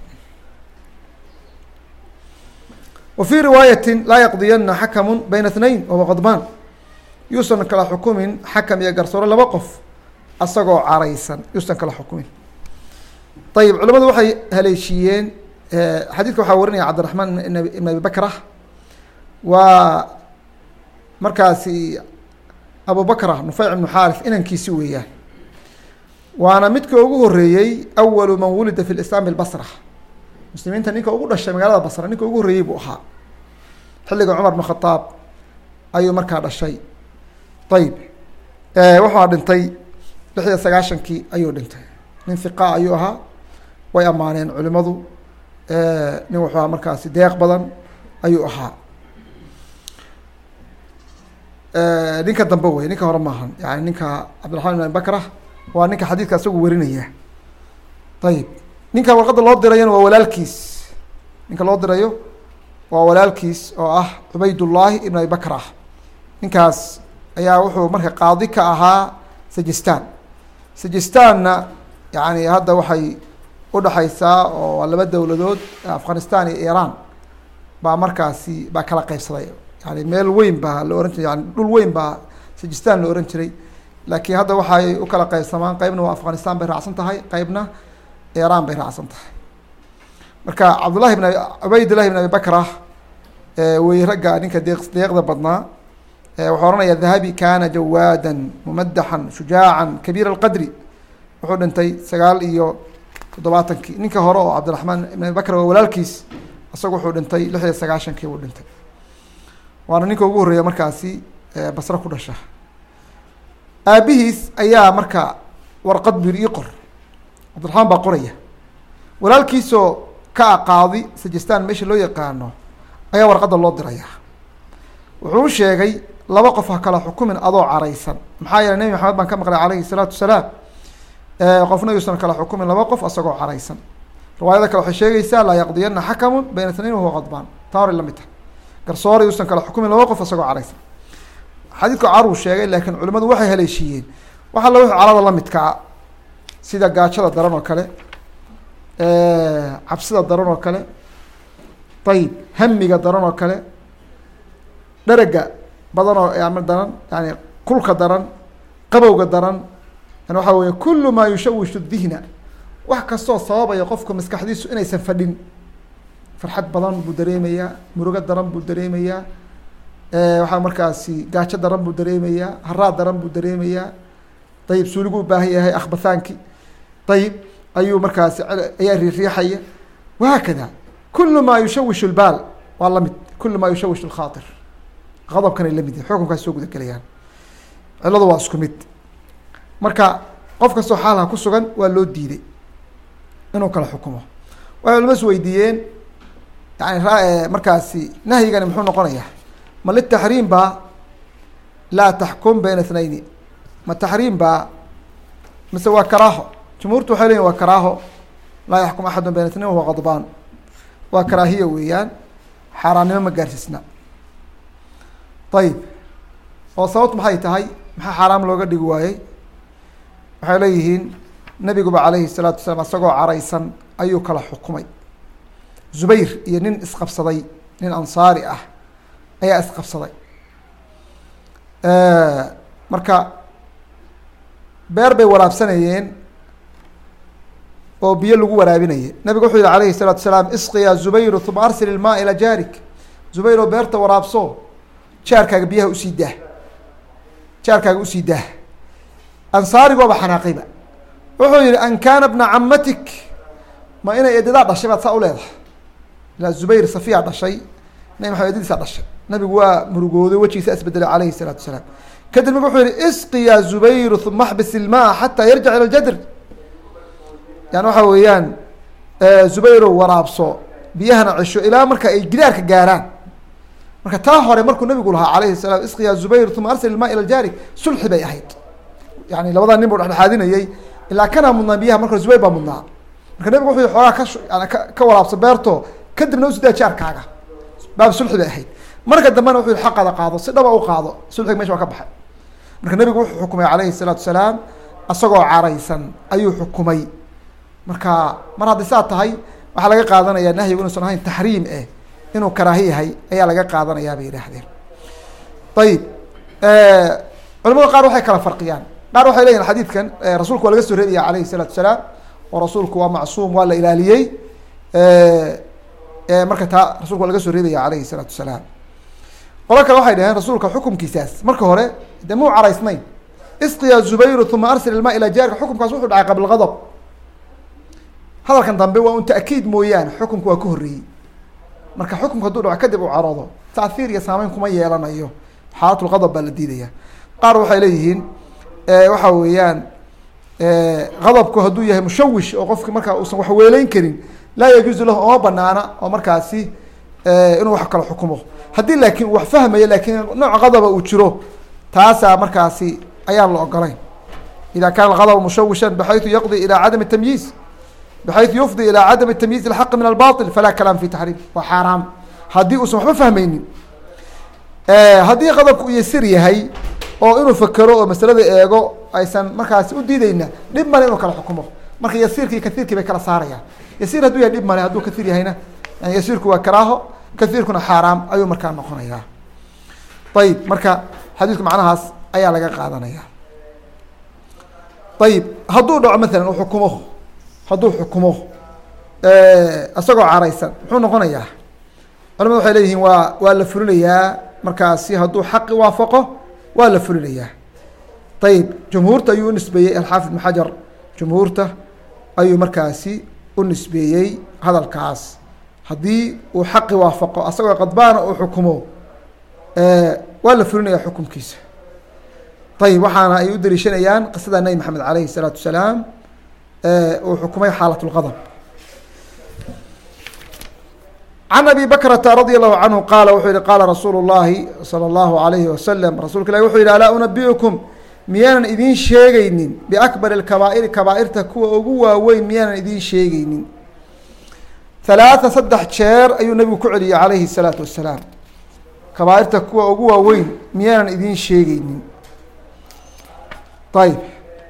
wa fii riwaayati laa yaqdiyana xakamu bayna اثnayn wahuwa qadbaan yuusan kala xukumin xakam iyo garsoore laba qof asagoo caraysan yuusan kala xukumin ayib culamadu waxay haleeshiiyeen xadiidka waxaa warinaya cabdiraxmaan ibn abi bakra waa markaasi abu bakra nufeyc ibnu xaarith inankiisi weeyaan waana midka ugu horeeyey awalu man wulida fi lislaam bilbasra muslimiinta ninka ugu dhashay magaalada basra ninka ugu horreeyey buu ahaa xilliga cumar bn khadaab ayuu markaa dhashay ayib wuxuu dhintay 6 ayuu dhintay nin hiqa ayuu ahaa way ammaaneen culimadu nin wuxuu ahaa markaasi deeq badan ayuu ahaa ninka dambe wey ninka hore maahan yani ninka cabdiraxmaan ibn abi bakra waa ninka xadiidka isagu warinaya ayib ninka warqadda loo dirayana waa walaalkiis ninka loo dirayo waa walaalkiis oo ah cubaydullaahi ibn abi bakra ninkaas ayaa wuxuu marka qaadi ka ahaa sajistanna yani hadda waxay udhaxaysaa oo waa laba dowladood afghanistan iyo iran baa markaasi baa kala qeybsaday yani meel weyn baa la ohan jiray yani dhul weyn baa sajistan la ohan jiray laakiin hadda waxay u kala qeybsamaan qeybna waa afghanistan bay raacsan tahay qeybna iran bay raacsan tahay marka cabdullahi bn cubaydillahi ibn abi bakra wey ragga ninka deeqda badnaa wuxuu ohanaya dahabi kana jawaada mumadaxan shujaaca kabiir اlqadri wuxuu dhintay 9 ninka hore oo cabdiraxmaan ibn abi bakr waa walaalkiis isaga wuxuu dhintay 6 buu dhintay waana ninka ugu horreeya markaasi basre ku dhasha aabihiis ayaa marka warqad bir ii qor cabdiraxmaan baa qoraya walaalkiisoo ka aqaadi sajistan meesha loo yaqaano ayaa warqadda loo diraya wuxuu u sheegay laba qof ha kala xukumin adoo caraysan maxaa yeeley nebi maxamed baan ka maqlay calayhi الsalaatu wasalaam qofna yuusan kala xukumin laba qof asagoo caraysan riwaayada kale waxay sheegaysaa laa yaqdiyana xakamu bayna اثnayn wahuwa qadbaan taa hore lamid tahay garsoore yuusan kala xukumin laba qof asagoo caraysan xadiidku caruu sheegay laakiin culimadu waxay haleeshiiyeen wax alla wixii carada lamidkaa sida gaajada daran oo kale cabsida daran oo kale ayib hamiga daran oo kale dherega badan oo daran yani kulka daran qabowga daran yani waxaa weeye kulu maa yushawishu dihna wax kastoo sababaya qofka maskaxdiisu inaysan fadhin farxad badan buu dareemayaa murugo daran buu dareemayaa waxaa markaasi gaajo daran buu dareemayaa haraad daran buu dareemayaa ayib suuligu u baahan yahay akhbathaanki ayib ayuu markaasi ayaa riixaya wahaakada kulu maa yushawish اlbaal waa lamid kulu maa yushawish اlkhaaطir qadabkanay lamid yihin xukunkaas soo guda gelayaan ciladu waa isku mid marka qof kastoo xaalha ku sugan waa loo diiday inuu kala xukumo waxay culama is weydiiyeen yani markaasi nahyigani muxuu noqonaya ma litaxriim ba laa taxkum bayna ithnayni ma taxriim ba mise waa karaaho jumhuurtu waxay leyihin waa karaaho laa yaxkum axadu bayna itnayn wahuwa qadbaan waa karaahiya weeyaan xaaraannimo ma gaarsiisna ayib oo sababt maxay tahay maxaa xaaraam looga dhigi waayey waxay leeyihiin nabiguba calayhi الsalaatu wasalaam isagoo caraysan ayuu kala xukumay zubayr iyo nin isqabsaday nin ansaari ah ayaa isqabsaday marka beer bay waraabsanayeen oo biyo lagu waraabinayay nabigu wuxuu yihi alayhi الsalaatu wasalaam isqi ya zubayru uma arsil ilmaa ilaa jaarik zubayr oo beerta waraabso jaarkaaga biyaha usii daah jaarkaaga usii daah ansaarigooba xanaaqayba wuxuu yihi an kaana bna camatik ma inay eedadaa dhashay baad saa u leedahay ilaa zubayr safiya dhashay nabi maxamed eedadiisaa dhashay nabigu waa murugooday wejigiisa isbedelay calayhi الsalaatu wasalaam kadib nabigu wuxuu yihi isqi ya zubayru uma axbis ilmaa xataa yarjic ila ljadr yani waxa weeyaan zubayrow waraabso biyahana cesho ilaa marka ay gidaarka gaaraan marka taa hore markuu nabigu lahaa alayhi الsalaam isqi ya zubayr uma arsil ilmaa ila ljaarik sulxi bay ahayd yani labadaa nin buu dhexdhexaadinayey ilaa kanaa mudnaa biyaha marka zubayr baa mudnaa marka nabigu wuxuu xoogaa ka waraabso beerto kadibna usidaa jaarkaaga baab sulxi bay ahayd marka dambena wuxuu yihi xaqaada qaado si dhaba u qaado sulxiga mesha waa ka baxay marka nabigu wuxuu xukumay calayhi الsalaatu wasalaam isagoo caraysan ayuu xukumay marka mar hadday saa tahay waxaa laga qaadanaya nahyigu inuusan ahayn taxriim inuu karaahi yahay ayaa laga qaadanayaa bay yidhaahdeen ayib culamada qaar waxay kala farqiyaan qaar waxay leyihin xadiidkan rasuulku waa laga soo reebaya calayhi الsalaatu wasalaam oo rasuulku waa macsuum waa la ilaaliyey marka taa rasulku waa laga soo reebaya calayhi الsalaatu wasalaam qolo kale waxay dhaheen rasuulka xukumkiisaas marka hore de muu caraysnayn isqiya zubayru uma arsil ilmaa ilaa jaarika xukumkaas wuxuu dhacay qabla gadab hadalkan dambe waa un ta'kiid mooyaane xukumku waa ka horreeyey marka xukumka hadduu dhaco kadib uu caroodo taahiir iyo saameyn kuma yeelanayo xaalatulgadab baa la diidaya qaar waxay leeyihiin waxa weeyaan gadabku hadduu yahay mushawish oo qofki markaa uusan wax weeleyn karin laa yajuuzu lahu oma banaana oo markaasi inuu wax kala xukumo haddii laakiin uu wax fahmayo laakiin nooc gadaba uu jiro taasaa markaasi ayaan la ogolayn ida kaana algadbu mushawishan baxaytu yaqdi ilaa cadami tamyiiz baxaytu yufdi ilaa cadami tamyiiz alxaqi min albaطil falaa kalaam fi taxriim waa xaaraam haddii uusan waxba fahmaynin haddii qadabku uu yasir yahay oo inuu fekero oo masalada eego aysan markaasi u diideyna dhib male inuu kala xukumo marka yasiirkii kaiirkii bay kala saarayaan yasiir hadduu yahay dhib male hadduu kaiir yahayna yani yasiirku waa karaaho kaiirkuna xaaraam ayuu markaa noqonayaa ayib marka xadiidku macnahaas ayaa laga qaadanaya ayib hadduu dhaco maalan uu xukumo hadduu xukumo isagoo caraysan muxuu noqonayaa culamadu waxay leeyihiin waa la fulinayaa markaasi hadduu xaqi waafaqo waa la fulinayaa ayib jumhuurta ayuu unisbeeyey alxaafid ibn xajar jumhuurta ayuu markaasi u nisbeeyey hadalkaas haddii uu xaqi waafaqo asagoo qadbaana uu xukumo waa la fulinayaa xukumkiisa ayib waxaana ay u daliishanayaan qisada nebi maxamed alayhi الsalaatu wasalaam uu xukumay xaalat اlgadb can abi bakrata radi allahu canhu qaala wuxuu yihi qaala rasuulu اllahi salى اllahu alayhi wasalam rasuulka ilahi wuxuu yihi alaa unabiukum miyaanan idiin sheegeynin biakbar اkabaa'iri kabaairta kuwa ugu waaweyn miyaanan idiin sheegeynin halaatha 3 jeer ayuu nabigu ku celiyey calayhi الsalaatu wasalaam kabaairta kuwa ugu waaweyn miyaanan idiin sheegeynin ayib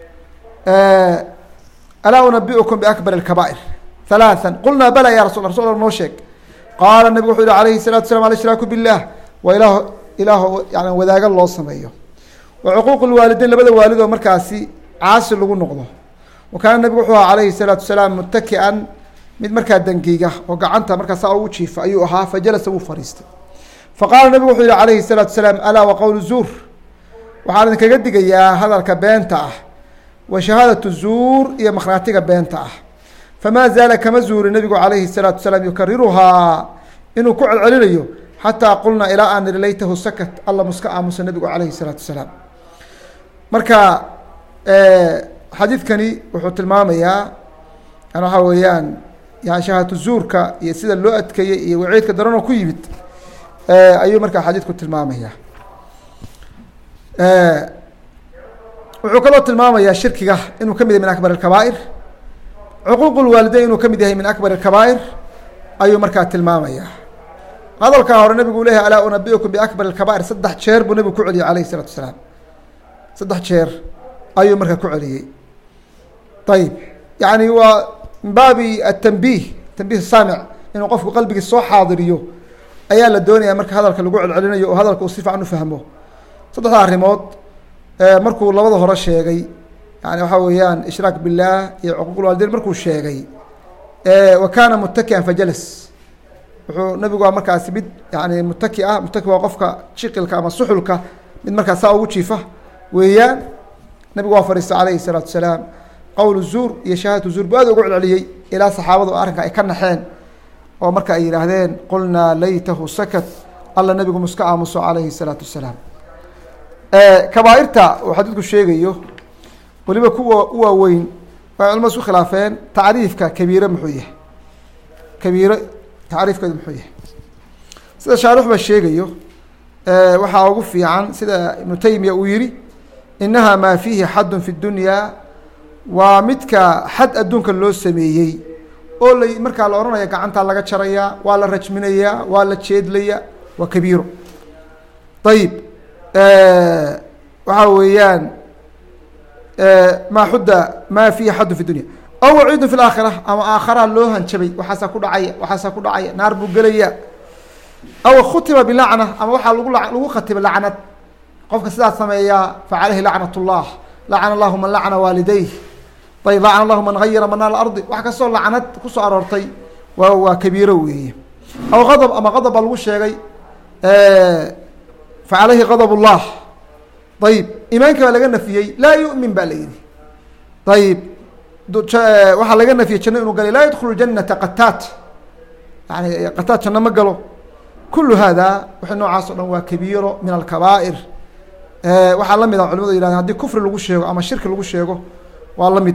alaa unabiukum biakbar اkabaa'ir halaathan qulnaa bala ya rasul rasul noo sheeg qaala nabigu wuxuu yihi alayhi الsalatu wasalaam alshraaku biاllah waa ilaah yani wadaaga loo sameeyo wa cuquuq lwaalideyn labada waalid oo markaasi caasi lagu noqdo wa kaana nabigu wuxuu ahaa alayhi الsalaatu wasalaam mutaki'an mid markaa dangeyga oo gacanta markaa saa ugu jiifa ayuu ahaa fajalasa wuu fariistay faqaala nabigu wuxuu yihi alayhi الsalaatu wasalaam alaa wa qowl zuur waxaan idinkaga digayaa hadalka beenta ah wa shahaadatu zuur iyo makhraatiga beenta ah famaa zaala kama zuuri nabigu calayhi الsalaatu wasalaam yukariruhaa inuu ku celcelinayo xataa qulnaa ilaa aan niri laytahu sakat alla muska aamusa nabigu calayhi الsalaatu wasalaam marka xadiidkani wuxuu tilmaamayaa waxaa weeyaan yani shahaadatu zuurka iyo sida loo adkeeyey iyo waciidka daranoo ku yimid ayuu markaa xadiidku tilmaamaya. wuxuu kaloo tilmaamayaa shirkiga inuu ka mid yahay min akbar الكaba'ir, cuquuq الwaalideyn inuu ka mid yahay min akbar الكaba'ir ayuu markaa tilmaamaya. hadalkaa hore nabigu leeyahay alaa unabiukum biakbar الكaba'ir 3 jeer buu nabigu ku celiyey alayh الsalaatu wasalaam, 3 jeer ayuu markaa ku celiyey. ayib yani waa min baabi atanbiih, tanbiih saamic, inuu qofku qalbigiis soo xaadiriyo ayaa la doonaya marka hadalka lagu celcelinayo oo hadalka uu si fiican u fahmo. 3 arrimood markuu labada hore sheegay, yani waxaa weeyaan ishraak biاllah iyo cuquuq lwaalideyn markuu sheegay, wa kaana mutakian fajalas, wuxuu nabigu waa markaasi mid yani mutaki ah. mutaki waa qofka shiqilka ama suxulka mid markaas saa ugu jiifa weeyaan. nabigu waa fadhiistay alayhi الsalaatu wasalaam. qowl zuur iyo shahaadatu zuur bu aad ugu celceliyey ilaa saxaabadu arrinka ay ka naxeen oo marka ay yidhaahdeen qulnaa laytahu sakat, alla nabigu muska aamuso alayhi الsalaatu wasalaam. kabaairta uu xadiidku sheegayo weliba kuwa u waaweyn waxay culamadu isku khilaafeen tacriifka kabiire muxuu yahay, kabiire tacriifkeedu muxuu yahay. sida shaarix ba sheegayo waxaa ugu fiican sida ibnu taymiya uu yihi inaha maa fiihi xaddun fi اdunya, waa midka xad adduunka loo sameeyey oo la markaa la ohanaya gacantaa laga jaraya, waa la rajminaya, waa la jeedlaya, waa kabiiro. ayib waxaa weeyaan maa xudda maa fiihi xaddun fi dunya aw waciidun fi laakhira, ama aakharaha loo hanjabay waxaasaa ku dhacaya, waxaasaa ku dhacaya, naar buu gelaya. aw khutima bilacna, ama waxaa lagu khatibay lacnad, qofka sidaas sameeyaa facaleyhi lacnat اllah, lacana allahu man lacna waalidayh. ayb lacana allahu man gayara manaal ardi, wax kastoo lacnad kusoo aroortay waa kabiiro weeye. aw gadb, ama gadb baa lagu sheegay facaleyhi gadb اllah. ayib iimaanka baa laga nafiyey, laa yu'min ba la yihi. ayib waxaa laga nafiyey janno inuu galay, laa yadkulu janata qataat, yani qataat janno ma galo. kulu hada wixii noocaas o dhan waa kabiiro min alkabaa'ir. waxaa la mid a culimadu yihahdeen haddii kufri lagu sheego ama shirki lagu sheego waa la mid.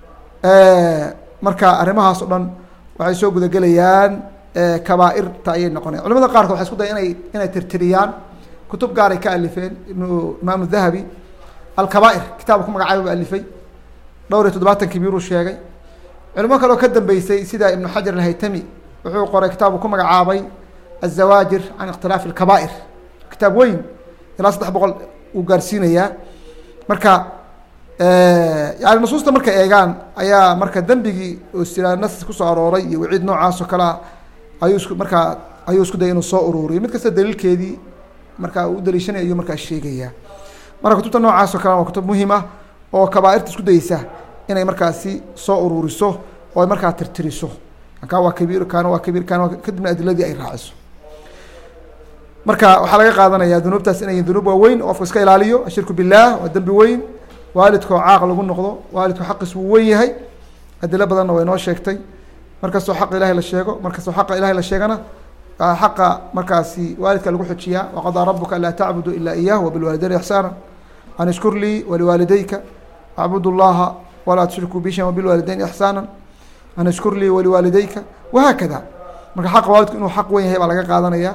marka arrimahaas o dhan waxay soo gudagelayaan kabaairta ayay noqonayan. culamada qaarkood waxay isku daya inay tirtiriyaan, kutub gaaray ka alifeen. imaam dahabi alkabaa'ir kitaabka ku magacaaba bu alifay, 72 kabiiruu sheegay. culimo kaleo ka dambeysay sida ibnu xajar alhaytami wuxuu qoray kitaabu ku magacaabay aلzawaajir can ikhtilaafi اlkabaa'ir, kitaab weyn ilaa 300 uu gaarsiinayaa. marka yani nusuusta markay eegaan ayaa marka dembigii oo sila nas kusoo arooray iyo waciid noocaas oo kalea ayuu isku dayay inuu soo ururiyo, mid kasta daliilkeedii markaa u daliishanay ayuu markaa sheegayaa. marka kutubta noocaas oo kale waa kutub muhiim ah oo kabaairta isku dayeysa inay markaasi soo ururiso oo ay markaa tirtiriso. kaa waa kabiir, kaana waa kabiir, kaana kadibna adiladii ay raaciso. marka waxaa laga qaadanaya dunuubtaas inay dunuub waaweyn oo qofka iska ilaaliyo. ashirku bilah waa dembi weyn, waalidkao caaq lagu noqdo, waalidku xaqiis wuu weyn yahay, adilo badanna way noo sheegtay. markastoo xaqa ilahay la sheego, markastoo xaqa ilahay la sheegana xaqa markaasi waalidka lagu xujiyaa. waqadaa rabuka anlaa tacbudu ilaa iyah wabilwaalidayni ixsaana an ishkur lii waliwaalidayka acbudu llaha walaa tushrikuu bi shayan wabilwaalidayni ixsaana an ishkur lii waliwaalidayka wahaakada. marka xaqa waalidku inuu xaq weyn yahay baa laga qaadanaya.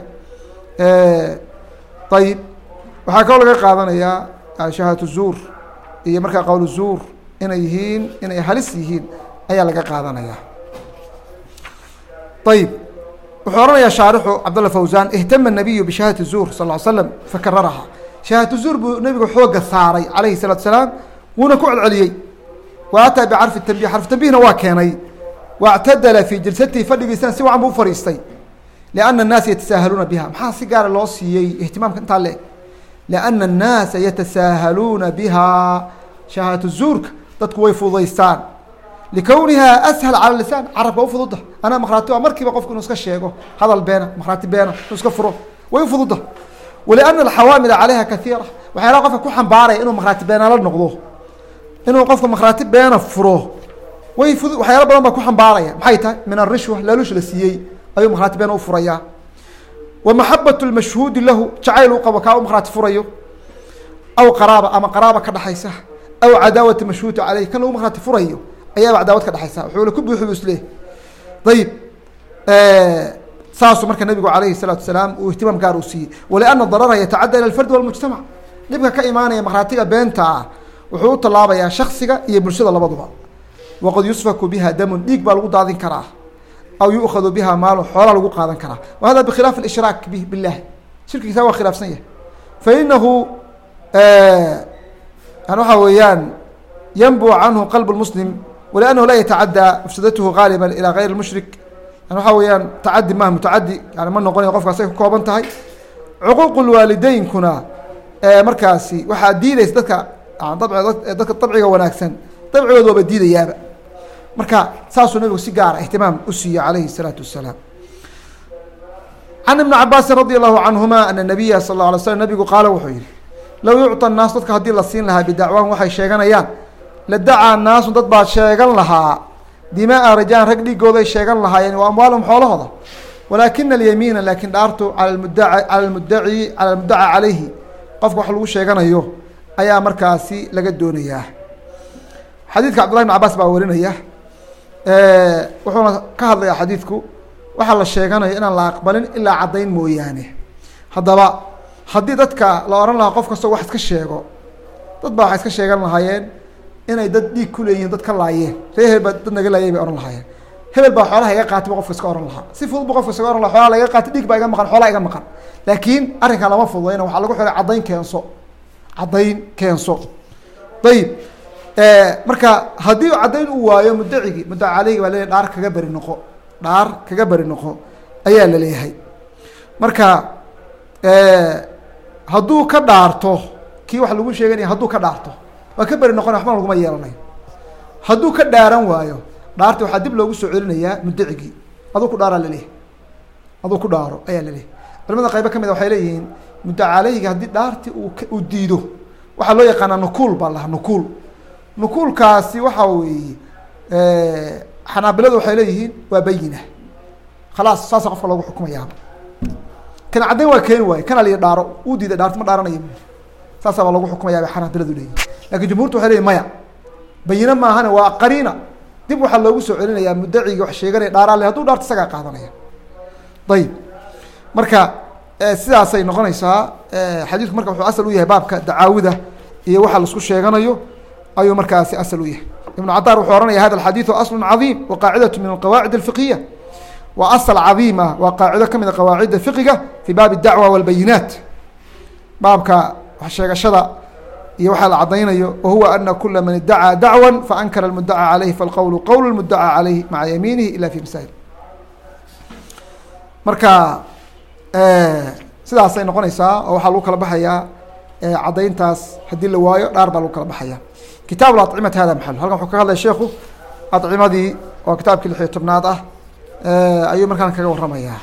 ayib waxaa kaloo laga qaadanayaa shahaadatu zuur iyo markaa qowl zuur inay halis yihiin ayaa laga qaadanaya. ayib wuxuu oranayaa shaarixu cabdالlah fawzan اhtama الnabiyu bishahaadati zuur sal ه slam fakararaha. shahaadatu zuur buu nabigu xooga saaray alayhi الsalatu asalaam, wuuna ku celceliyey. wa ataa bicarfi tanbih, xarfu tanbihna waa keenay. wاctadala fii jilsatihi, fadhigiisana si wacan buu ufariistay. لأna الnaasa yatasaahaluuna biha, maxaa si gaara loo siiyey ihtimaamka intaa le? لأna الnaasa yatasaahaluuna biha, shahaadatu zuurka dadku way fududaystaan. likownihaa ashal cala lisaan, carabka waa ufududa. anaa makhraati waa markiiba qofku inuu iska sheego hadal beena, makhraati beena inuu iska furo way ufududa. waliأna alxawaamila calayha kaiira, waxyaalaha qofka ku xambaaraya inuu makhraati beena la noqdo, inuu qofka makhraati beena furo way fudud. waxyaala badan baa ku xambaaraya. maxay tahay? min arishwa, laaluush la siiyey ayuu makhraati beena u furayaa. wa maxabat lmashhuudi lahu, jacayl u qabo kaa u makhraati furayo. aw qaraaba, ama qaraaba ka dhaxaysa. aw cadaawati mashhuudi caleyh, kan lagu makhraati furayo ayaaba cadaawad ka dhexaysa. wuxuuna ku buuxi bu isleeyahy. ayib saasuu marka nabigu alayhi الsalaatu wasalaam uu ihtimaam gaar u siiyey waliana darara yatacadى ilى اfardi wاlmujtamac dhibka ka imaanaya markhaatiga beenta ah wuxuu u tallaabayaa shaksiga iyo bulshada labaduba waqad yusfaku biha damun dhiig baa lagu daadin karaa aw yu'khadu biha maalun xoolaa lagu qaadan karaa wa hada bkhilaaf اishraak bilah shirkigiisa waa khilaafsan yahay fainahu waxaa weeyaan yanbu canhu qalb اmuslim wliannahu laa yatacadى mafsadatuhu gaaliba ilى gayr اmushrik waxaa weeyaan tacadi maha mutacadi yani ma noqonayo qofka asay ka kooban tahay cuquuq lwaalideynkuna markaasi waxaa diidaysa dadka dabciga wanaagsan dabcigooda waaba diidayaaba marka saasuu nabigu si gaara ihtimaam u siiyey alayhi الsalaatu wasalaam can ibni cabaasin radi allahu canhuma ana nabiya sal اla alay slm nabigu qaala wuxuu yihi low yucطa naas dadka haddii la siin lahaa bidacwaan waxay sheeganayaan la dacaa naasu dad baa sheegan lahaa dimaa rajaan rag dhigooday sheegan lahaayeen wa amwaalahum xoolahooda walaakina alyamiina laakin dhaartu cala muddaci calayhi qofka wax lagu sheeganayo ayaa markaasi laga doonayaa xadiidka cabdullahi bn cabaas baa warinaya wuxuuna ka hadlayaa xadiidku waxaa la sheeganayo inaan la aqbalin ilaa caddayn mooyaane haddaba haddii dadka la ohan lahaa qof kastoo wax iska sheego dad baa waxay iska sheegan lahaayeen inay dad dhiig ku leeyihin dad ka laayeen ree hebel baa dad naga laayay bay ohan lahaayeen hebel baa xoolaha iga qaatay ba qofka iska ohan lahaa si fudud ba qofka iskaga ohan laha xoolaha laga qaatay dhiig baa iga maqan xoolaha iga maqan laakiin arrinkaa lama fududayna waxaa lagu xiray caddayn keenso ayib marka haddii caddayn uu waayo mudacigii muddaca caleygi baa leeyahy dhaar kaga beri noqo ayaa la leeyahay marka hadduu ka dhaarto kii wax lagu sheeganaya hadduu ka dhaarto waa ka beri noqona waxba laguma yeelanayo hadduu ka dhaaran waayo dhaarti waxaa dib loogu soo celinayaa mudacigii aduu ku dhaaraa laleeyahy aduu ku dhaaro ayaa laleeyahy culamada qaybo ka mid a waxay leeyihiin muddaca caleyga haddii dhaarti uu diido waxaa loo yaqaanaa nukuul baa lahaa nukuulkaasi waxa weeye xanaabiladu waxay leeyihiin waa bayina khalaas saasa qofka loogu xukumayaaba kan caddayn waa keeni waaye kana liya dhaaro uu diiday dhaarti ma dhaaranayo saasaa baa lagu xukumayaa bay xanaabiladu leeyihin lakin jumhuurtu waxay leeyihin maya bayine maahane waa qariina dib waxaa loogu soo celinayaa mudacigii wax sheeganaya dhaaraale hadduu dhaarta isagaa qaadanaya ayib marka sidaasay noqonaysaa xadiidku marka wuxuu asal u yahay baabka dacaawida iyo waxa laisku sheeganayo ayuu markaasi asal u yahay ibnu cadaar wuxuu ohanaya hada alxadiidu aslu cadiim wa qaacidatu min alqawaacid alfiqhiya waa asal cadiim ah waa qaacido kamid a qawaacidda fiqiga fi baabi dacwa walbayinaat baabka wax sheegashada iyo waxaa la caddaynayo wahuwa ana kula man idacaa dacwa faankara almudaca caleyhi falqowlu qowl lmudaca caleyhi maca yamiinihi ila fi masaa'il marka sidaasay noqonaysaa oo waxaa lagu kala baxayaa caddayntaas haddii la waayo dhaar baa lagu kala baxaya kitaab acimati hada maxal halkan wuxuu kaga hadlaya sheikhu accimadii oo kitaabkii 16 ah ayuu markaan kaga waramayaa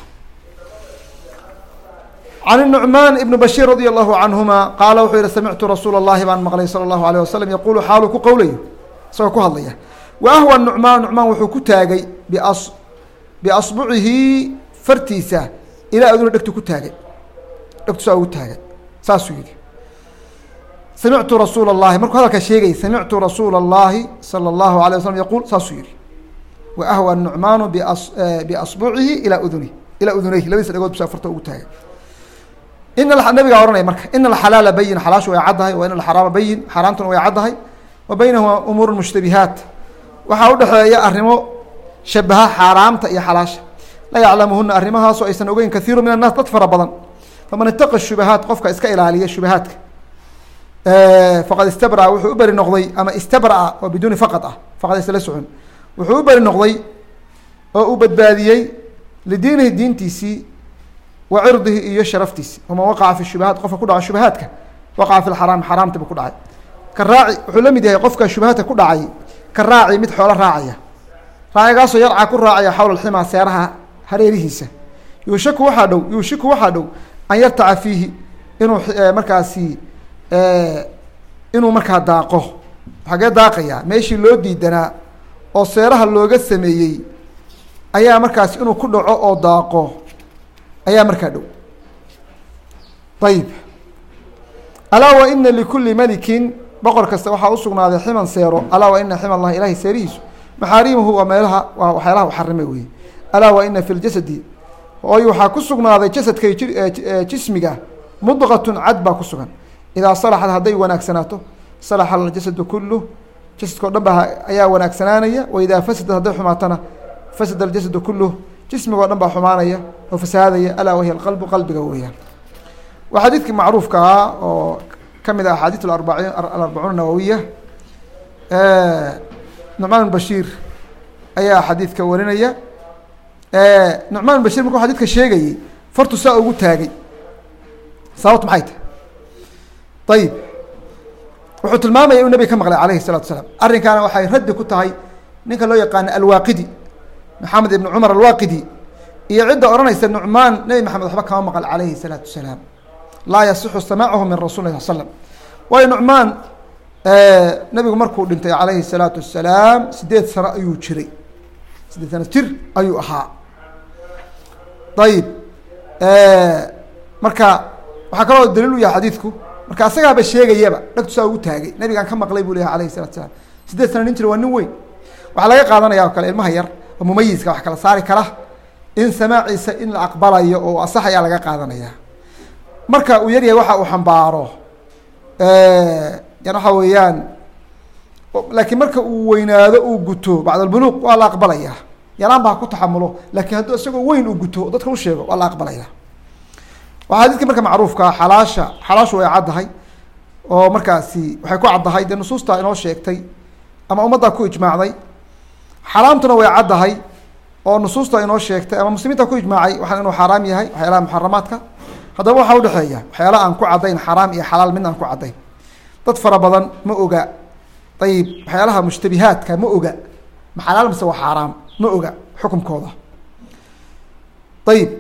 can النucmaan ibn bashir radي الlahu canهuma qaala wuxuu yihi samictu rasuul الlahi baan maqlay salى الlahu عalيه wasalam yaqulu xaalu ku qowlayo isagoo ku hadlaya waahwa nucmaan wuxuu ku taagay biasbucihi fartiisa ilaa aduna dhegtu ku taagay dhegtusaa ugu taagay saasuu yihi samictu rasuula الlahi markuu hadalkaa sheegay samictu rasuula الlahi salى الlahu عalيه waslm yaquul saasuu yihi waahwa nucmaanu biasbucihi ilaa uduneyhi labadiisa dhagood busaa farta ugu taagay nabigaa ohanaya marka ina alxalaala bayin xalaashu way caddahay wa ina alxaraama bayin xaaraamtuna way caddahay wa baynahuma umuuru mushtabihaat waxaa udhexeeya arrimo shabaha xaaraamta iyo xalaasha laa yaclamuhuna arrimahaasoo aysan ogeyn kathiiru min annaas dad fara badan faman itaqa shubahaat qofka iska ilaaliya shubahaadka faqad istabraa wuxuu u beri noqday ama istabraa oo biduuni faqad ah faqad isla socon wuxuu u beri noqday oo uu badbaadiyey lidiinihi diintiisii wa cirdihi iyo sharaftiisi waman waqaca fi shubahaat qofka ku dhaca shubahaadka waqaca fi lxaraami xaraamta buu ku dhacay ka raaci wuxuu la mid yahay qofka shubahaadka ku dhacay ka raaci mid xoolo raacaya raacagaasoo yarcaa ku raacaya xawla alximaa seeraha hareerihiisa yuushiku waxaa dhow an yartaca fiihi inuu markaasi inuu markaa daaqo xagee daaqayaa meeshii loo diidanaa oo seeraha looga sameeyey ayaa markaasi inuu ku dhaco oo daaqo ayaa markaa dhow ayib alaa wa ina likuli melikin boqor kasta waxaa usugnaaday ximan seero alaa wa ina xima allahi ilahay seerihiisu maxaarimuhu waa meelaha waa waxyaalaha u xarimay weye alaa wa ina fi ljasadi ooy waxaa ku sugnaaday jasadka jismiga mudqatun cad baa ku sugan idaa salaxad hadday wanaagsanaato salaxa aljasadu kuluh jasadka o dhan ba ayaa wanaagsanaanaya wa idaa fasadad hadday xumaatana fasada aljasadu kuluh jismiga o dhan baa xumaanaya oo fasahaadaya alaa wahiya alqalbu qalbiga weeyaan waa xadiidkii macruufka ah oo kamid ah axaadiis alarbacuun nawawiya nucmaan bin bashiir ayaa xadiidka warinaya nucmaan bin bashir markuu xadidka sheegayey fartu saa ugu taagay sababtu maxay tahay ayib wuxuu tilmaamaya inuu nabiga ka maqlay alayhi الsalatu wasalaam arrinkaana waxay raddi ku tahay ninka loo yaqaano alwaaqidi maxamed ibn cumar alwaaqidi iyo cidda odhanaysa nucmaan nebi maxamed waxba kama maqal calayhi الsalaatu wasalaam laa yasixu samaacuhu min rasul lah sal slam waayo nucmaan nabigu markuu dhintay calayhi الsalaatu wasalaam 8 sano ayuu jiray 8 sano jir ayuu ahaa ayib marka waxaa kaloo daliil u yahay xadiidku marka asagaaba sheegayaba dhagtusaa ugu taagay nabigaan ka maqlay buu leyahay alayhi الsalatu wasalaam 8 sano nin jira waa nin weyn waxaa laga qaadanaya oo kale ilmaha yar oo mumayiska wax kala saari kara in samaaciisa in la aqbalayo oo asax ayaa laga qaadanaya marka uu yaryahay waxa uu xambaaro yan waxa weeyaan laakiin marka uu weynaado uu guto bacd albuluuq waa la aqbalaya yaraan baa ku taxamulo laakiin hadduu isagoo weyn uu guto oo dadka u sheego waa la aqbalaya waa xadiidka marka macruufka xalaashu way caddahay oo markaasi waxay ku caddahay dee nusuusta inoo sheegtay ama ummaddaa ku ijmaacday xaraamtuna way caddahay oo nusuusta inoo sheegtay ama muslimiinta ku ijmaacay waxaan inuu xaaraam yahay waxyaalaha muxaramaadka haddaba waxaa udhexeeya waxyaalaha aan ku caddayn xaraam iyo xalaal midna aan ku caddayn dad fara badan ma oga ayib waxyaalaha mushtabihaadka ma oga ma xalaal mise waa xaaraam ma oga xukunkooda ayib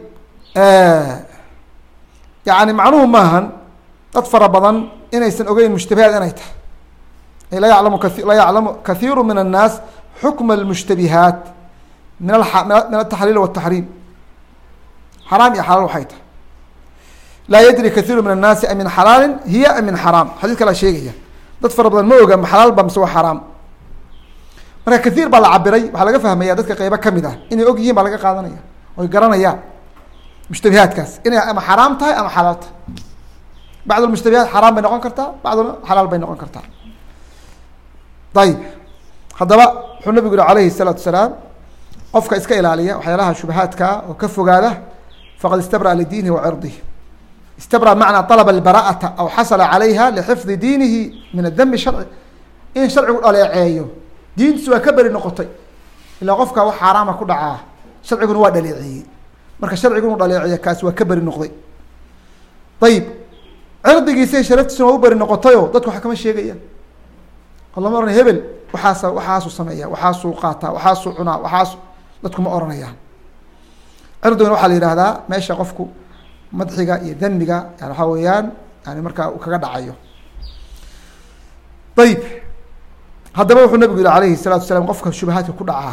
yani macnuhu maahan dad fara badan inaysan ogeyn mushtabihaad inay tahay laa yaclamu kathiiru min الnaas xukma اlmushtabihaat min ataxliil wالtaxriim xaraam iyo xalaal waxay tahay laa yadri kathiiru min الnaasi a min xalaali hiya a min xaraam xadiis kalaa sheegaya dad fara badan ma oga ma xalaal ba mise waa xaraam marka kathiir baa la cabiray waxaa laga fahmaya dadka qeybo kamid ah inay og yihiin baa laga qaadanaya oy garanayaan mushtabihaadkaas inay ama xaraam tahay ama xalaal tahay bacd mushtabihaat xaraam bay noqon kartaa bacduna xalaal bay noqon kartaa ayib haddaba wuxuu nabigu yihi alayhi الsalaatu wasalaam qofka iska ilaaliya waxyaalaha shubahaadkaa oo ka fogaada faqad istabra lidiinihi wa cirdihi istabra macnaa طalba اlbara'ata aw xasala calayha lixifdi diinihi min adami sharci in sharcigu dhaleeceeyo diintiisu waa ka beri noqotay ilaa qofka wax xaaraama ku dhacaa sharciguna waa dhaleeceeyey marka sharcigu inu dhaleeceeya kaasi waa ka beri noqday ayib cirdigiisa sharaftiisuna waa u beri noqotayo dadku waxa kama sheegayaan oo lama ohanay hebel waxaasuu sameeya waxaasuu qaataa waxaasuu cunaa waxaas dadku ma oranayaan cirdiguna waxaa la yihahdaa meesha qofku madxiga iyo damiga yani waxaa weeyaan yani markaa uu kaga dhacayo ayib haddaba wuxuu nabigu yihi alayhi الsalatu wasalaam qofka shubahaadka ku dhacaa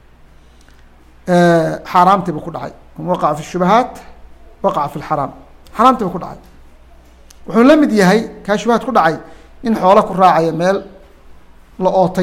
xaaraamtii buu ku dhacay man waqaca fi shubahaat waqaca fi lxaraam xaraamtii buu ku dhacay wuxuu la mid yahay kaa shubahaad ku dhacay nin xoolo ku raacaya meel la ootay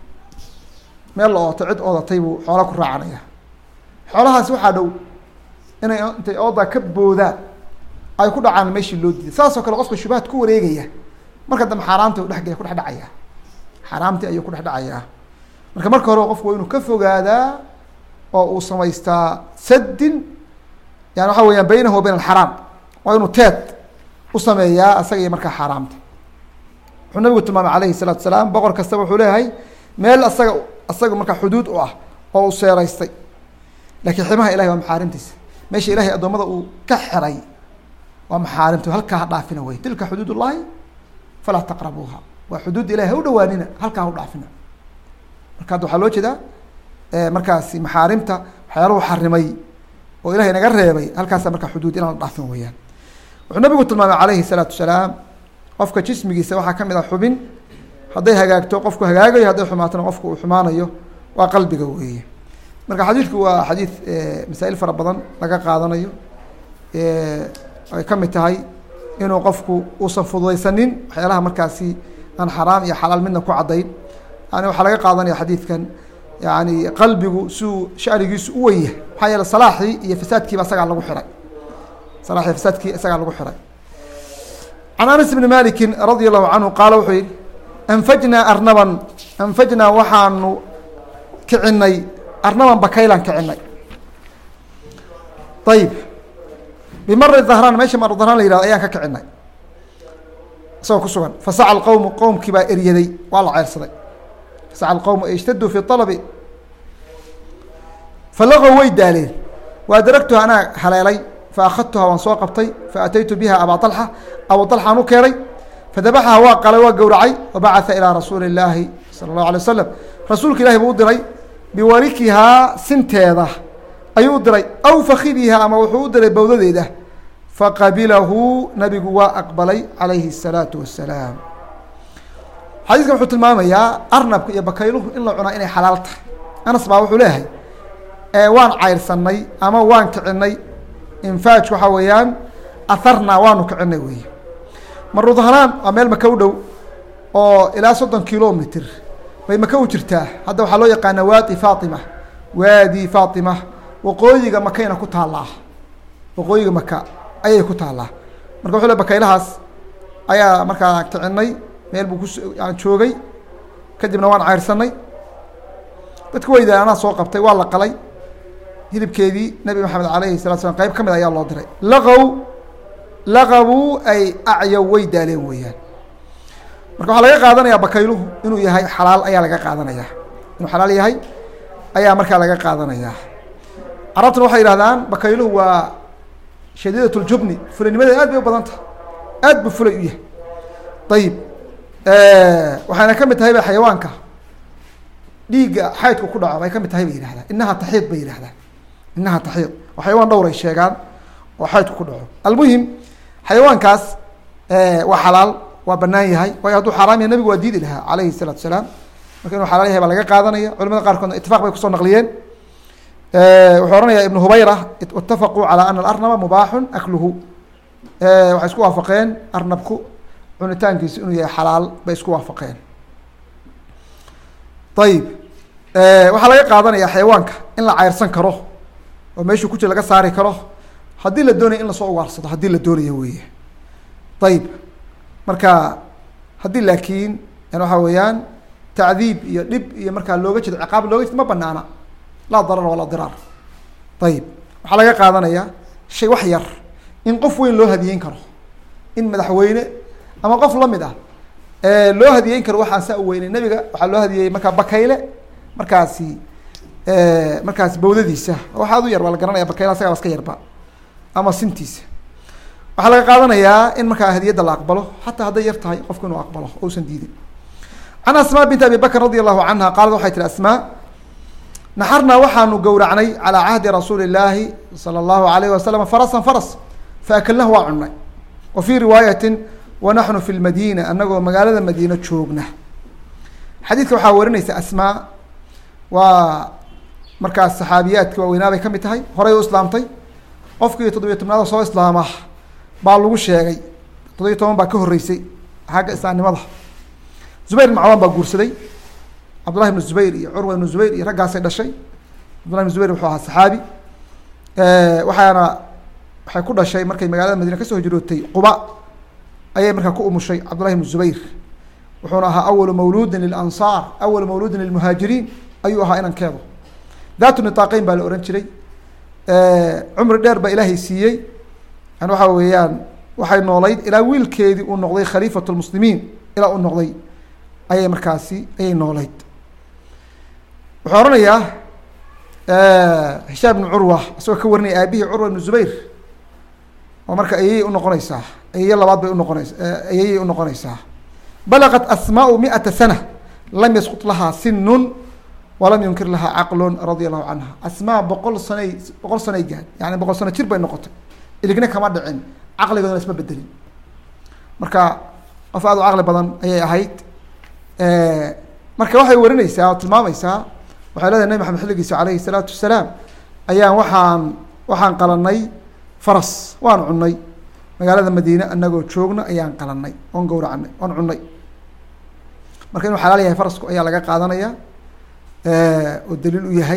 cid oodatay buu xoolo ku raacanaya xoolahaasi waxaa dhow inay intay oodaa ka boodaan ay ku dhacaan meeshii loo diiday saas oo kale qofka shubahaad ku wareegaya marka dambe xaaraamtii u dhegel ku dhex dhacaya xaaraamtii ayuu ku dhex dhacayaa marka hore qofku waa inuu ka fogaadaa oo uu samaystaa sadin yani waxa weeyaan baynahu wa bayn alxaraam waa inuu teed u sameeyaa asaga iyo markaa xaaraamta wuxuu nabigu tilmaamay alayhi الsalaatu wasalaam boqor kastaba wuxuu leeyahay meel asaga markaa xuduud u ah oo u seeraystay laakiin ximaha ilahay waa maxaarimtiisa meesha ilahay addoommada uu ka xiray waa maxaarimta halkaa ha dhaafina wey tilka xuduud ullahi falaa taqrabuuha waa xuduud ilahay ha u dhawaanina halkaa ha u dhaafina marka hadda waxaa loo jeedaa markaasi maxaarimta waxyaalahu xarimay oo ilahay naga reebay halkaasa markaa xuduud inaan la dhaafin weyaan wuxuu nabigu tilmaamay alayhi الsalaatu wasalaam qofka jismigiisa waxaa kamid ah xubin hadday hagaagto qofku hagaagayo hadday xumaatona qofku uu xumaanayo waa qalbiga weeye marka xadiidku waa xadiid masaa'il fara badan laga qaadanayo ay kamid tahay inuu qofku uusan fududaysanin waxyaalaha markaasi aan xaraam iyo xalaal midna ku caddayn yani waxaa laga qaadanaya xadiidkan yani qalbigu siuu shanigiisu u weyn yahay maxaa yeele salaaxii iyo fasaadkiiba isagaa lagu xiray salaaxii fasaadkii isagaa lagu xiray can anas bni maliki radia allahu canhu qaala wuxuu yihi anfajnaa waxaanu kicinay arnaban bakaylaan kicinay ayib bimari dhahraan meesha maru dhahraan la yihahdo ayaan ka kicinay isagoo ku sugan fasaca alqowmu qowmkii baa eryaday waa la ceyrsaday fasaca alqowmu ishtaduu fi alabi falaqow way daaleen wa adragtuha anaa haleelay faakadtuha waan soo qabtay faataytu biha abaa alxa abu alxaan u keenay fadabaxaha waa qalay waa gowracay wabacatha ilaa rasuuli illaahi sala allahu alay wasalam rasuulka ilahi buu u diray biwarikihaa sinteeda ayuu u diray aw fakidiha ama wuxuu u diray bawdadeeda faqabilahu nabigu waa aqbalay calayhi الsalaatu wasalaam xadiiskan wuxuu tilmaamayaa arnabka iyo bakayluhu in la cunaa inay xalaal tahay anas baa wuxuu leeyahay waan cayrsanay ama waan kicinay infaaj waxaa weeyaan aharna waanu kicinay weeye marudhanaan waa meel maka u dhow oo ilaa 30 kilomitr bay maka u jirtaa hadda waxaa loo yaqaana waadi fatima waqooyiga makayna ku taallaa waqooyiga maka ayay ku taallaa marka wuxuu le bakaylahaas ayaa markaa kicinay meel buu aan joogay kadibna waan cayrsanay dadka weydaa anaa soo qabtay waa la qalay hilibkeedii nabi maxamed alayhi salatu slam qayb ka mid ayaa loo diray laqabuu ay acyow way daaleen weeyaan marka waxaa laga qaadanayaa bakayluhu inuu yahay xalaal ayaa laga qaadanaya inuu xalaal yahay ayaa markaa laga qaadanayaa carabtuna waxay yihahdaan bakayluhu waa shadiidat ljubni fulanimadeed aad bay u badanta aad buu fulay u yahay ayib waxayna ka mid tahay ba xayawaanka dhiigga xaydku ku dhaco bay ka mid tahay bay yihahdaan inaha taxiid bay yihahdaan inaha taxiid oo xayawaan dhowr ay sheegaan oo xaydku ku dhaco almuhim xayawaankaas waa xalaal waa banaan yahay waayo hadduu xaaraam yahay nabigu waa diidi lahaa calayhi الsalaatu wasalaam marka inuu xalaal yahay baa laga qaadanaya culamada qaarkoodna itifaq bay kusoo naqliyeen wuxuu ohanaya ibn hubayra itafaquu calى ana alarnaba mubaaxun akluhu waxay isku waafaqeen arnabku cunitaankiisu inuu yahay xalaal bay isku waafaqeen ayib waxaa laga qaadanaya xayawaanka in la cayrsan karo oo meeshuu ku jira laga saari karo haddii la doonayo in lasoo ugaarsado haddii la doonayo weeye ayib marka haddii laakiin waxaa weeyaan tacdiib iyo dhib iyo markaa looga jeedo ciqaab looga jeedo ma banaana laa darar walaa diraar ayib waxaa laga qaadanaya shay wax yar in qof weyn loo hadiyeyn karo in madaxweyne ama qof lamid ah loo hadiyeyn karo waxaan saa u weynay nabiga waxaa loo hadiyeyey markaa bakayle markaasi bawdadiisa waxa ad u yar waa la garanaya bakayla asagaa iska yarba ama sintiisa waxaa laga qaadanayaa in markaa hadiyadda la aqbalo xataa hadday yar tahay qofku inuu aqbalo ousan diidin can asmaa binti abi bakr radi allahu canha qaalad waxay tihi asmaa naxarnaa waxaanu gowracnay calaa cahdi rasuuli illaahi sala allahu alayh wasalam farasan faras faakalnahu waa cunnay wa fii riwaayatin wanaxnu fi lmadiina anagoo magaalada madiina joogna xadiidka waxaa warinaysa asmaa waa markaas saxaabiyaadka waaweynaa bay ka mid tahay horey u islaamtay qofkii 7 soo islaama baa lagu sheegay 7 baa ka horeysay xagga islaamnimada zubayr ibn cawaan baa guursaday cabdullahi ibn zubayr iyo curwa ibn zubayr iyo raggaasay dhashay cabdullahi ibn zubayr wuxuu ahaa saxaabi waxay ku dhashay markay magaalada madiina kasoo hijrootay quba ayay markaa ku umushay cabdullahi ibn zubayr wuxuuna ahaa awalu mawluudin lilansaar awalu mawluudin lilmuhaajiriin ayuu ahaa inankeedu daatu nitaaqeyn baa la ohan jiray cumri dheer baa ilaahay siiyey yani waxa weeyaan waxay noolayd ilaa wiilkeedii uu noqday khaliifat lmuslimiin ilaa uu noqday ayay ayay noolayd wuxuu oranayaa hishaam ibn curwa isagoo ka warinaya aabihii curwa ibn zubayr oo marka ayayay unoqonaysaa ayay labaad bay ayayay unoqonaysaa balaqat asmaau 100 sana lam yasqut lahaa sinun walam yunkir lahaa caqlun radia allahu canha asmaa 100 sanay gaad yani 100 sano jir bay noqotay iligna kama dhicin caqligoodana isma bedelin marka qof aad u caqli badan ayay ahayd marka waxay warinaysaa oo tilmaamaysaa waxay leedahay nabi maxamed xilligiisa calayhi salaatu wasalaam ayaan waxaan qalanay faras waan cunnay magaalada madiine anagoo joogna ayaan qalanay oon gowracanay oon cunnay marka inuu xalaal yahay farasku ayaa laga qaadanaya oo daliil u yahay.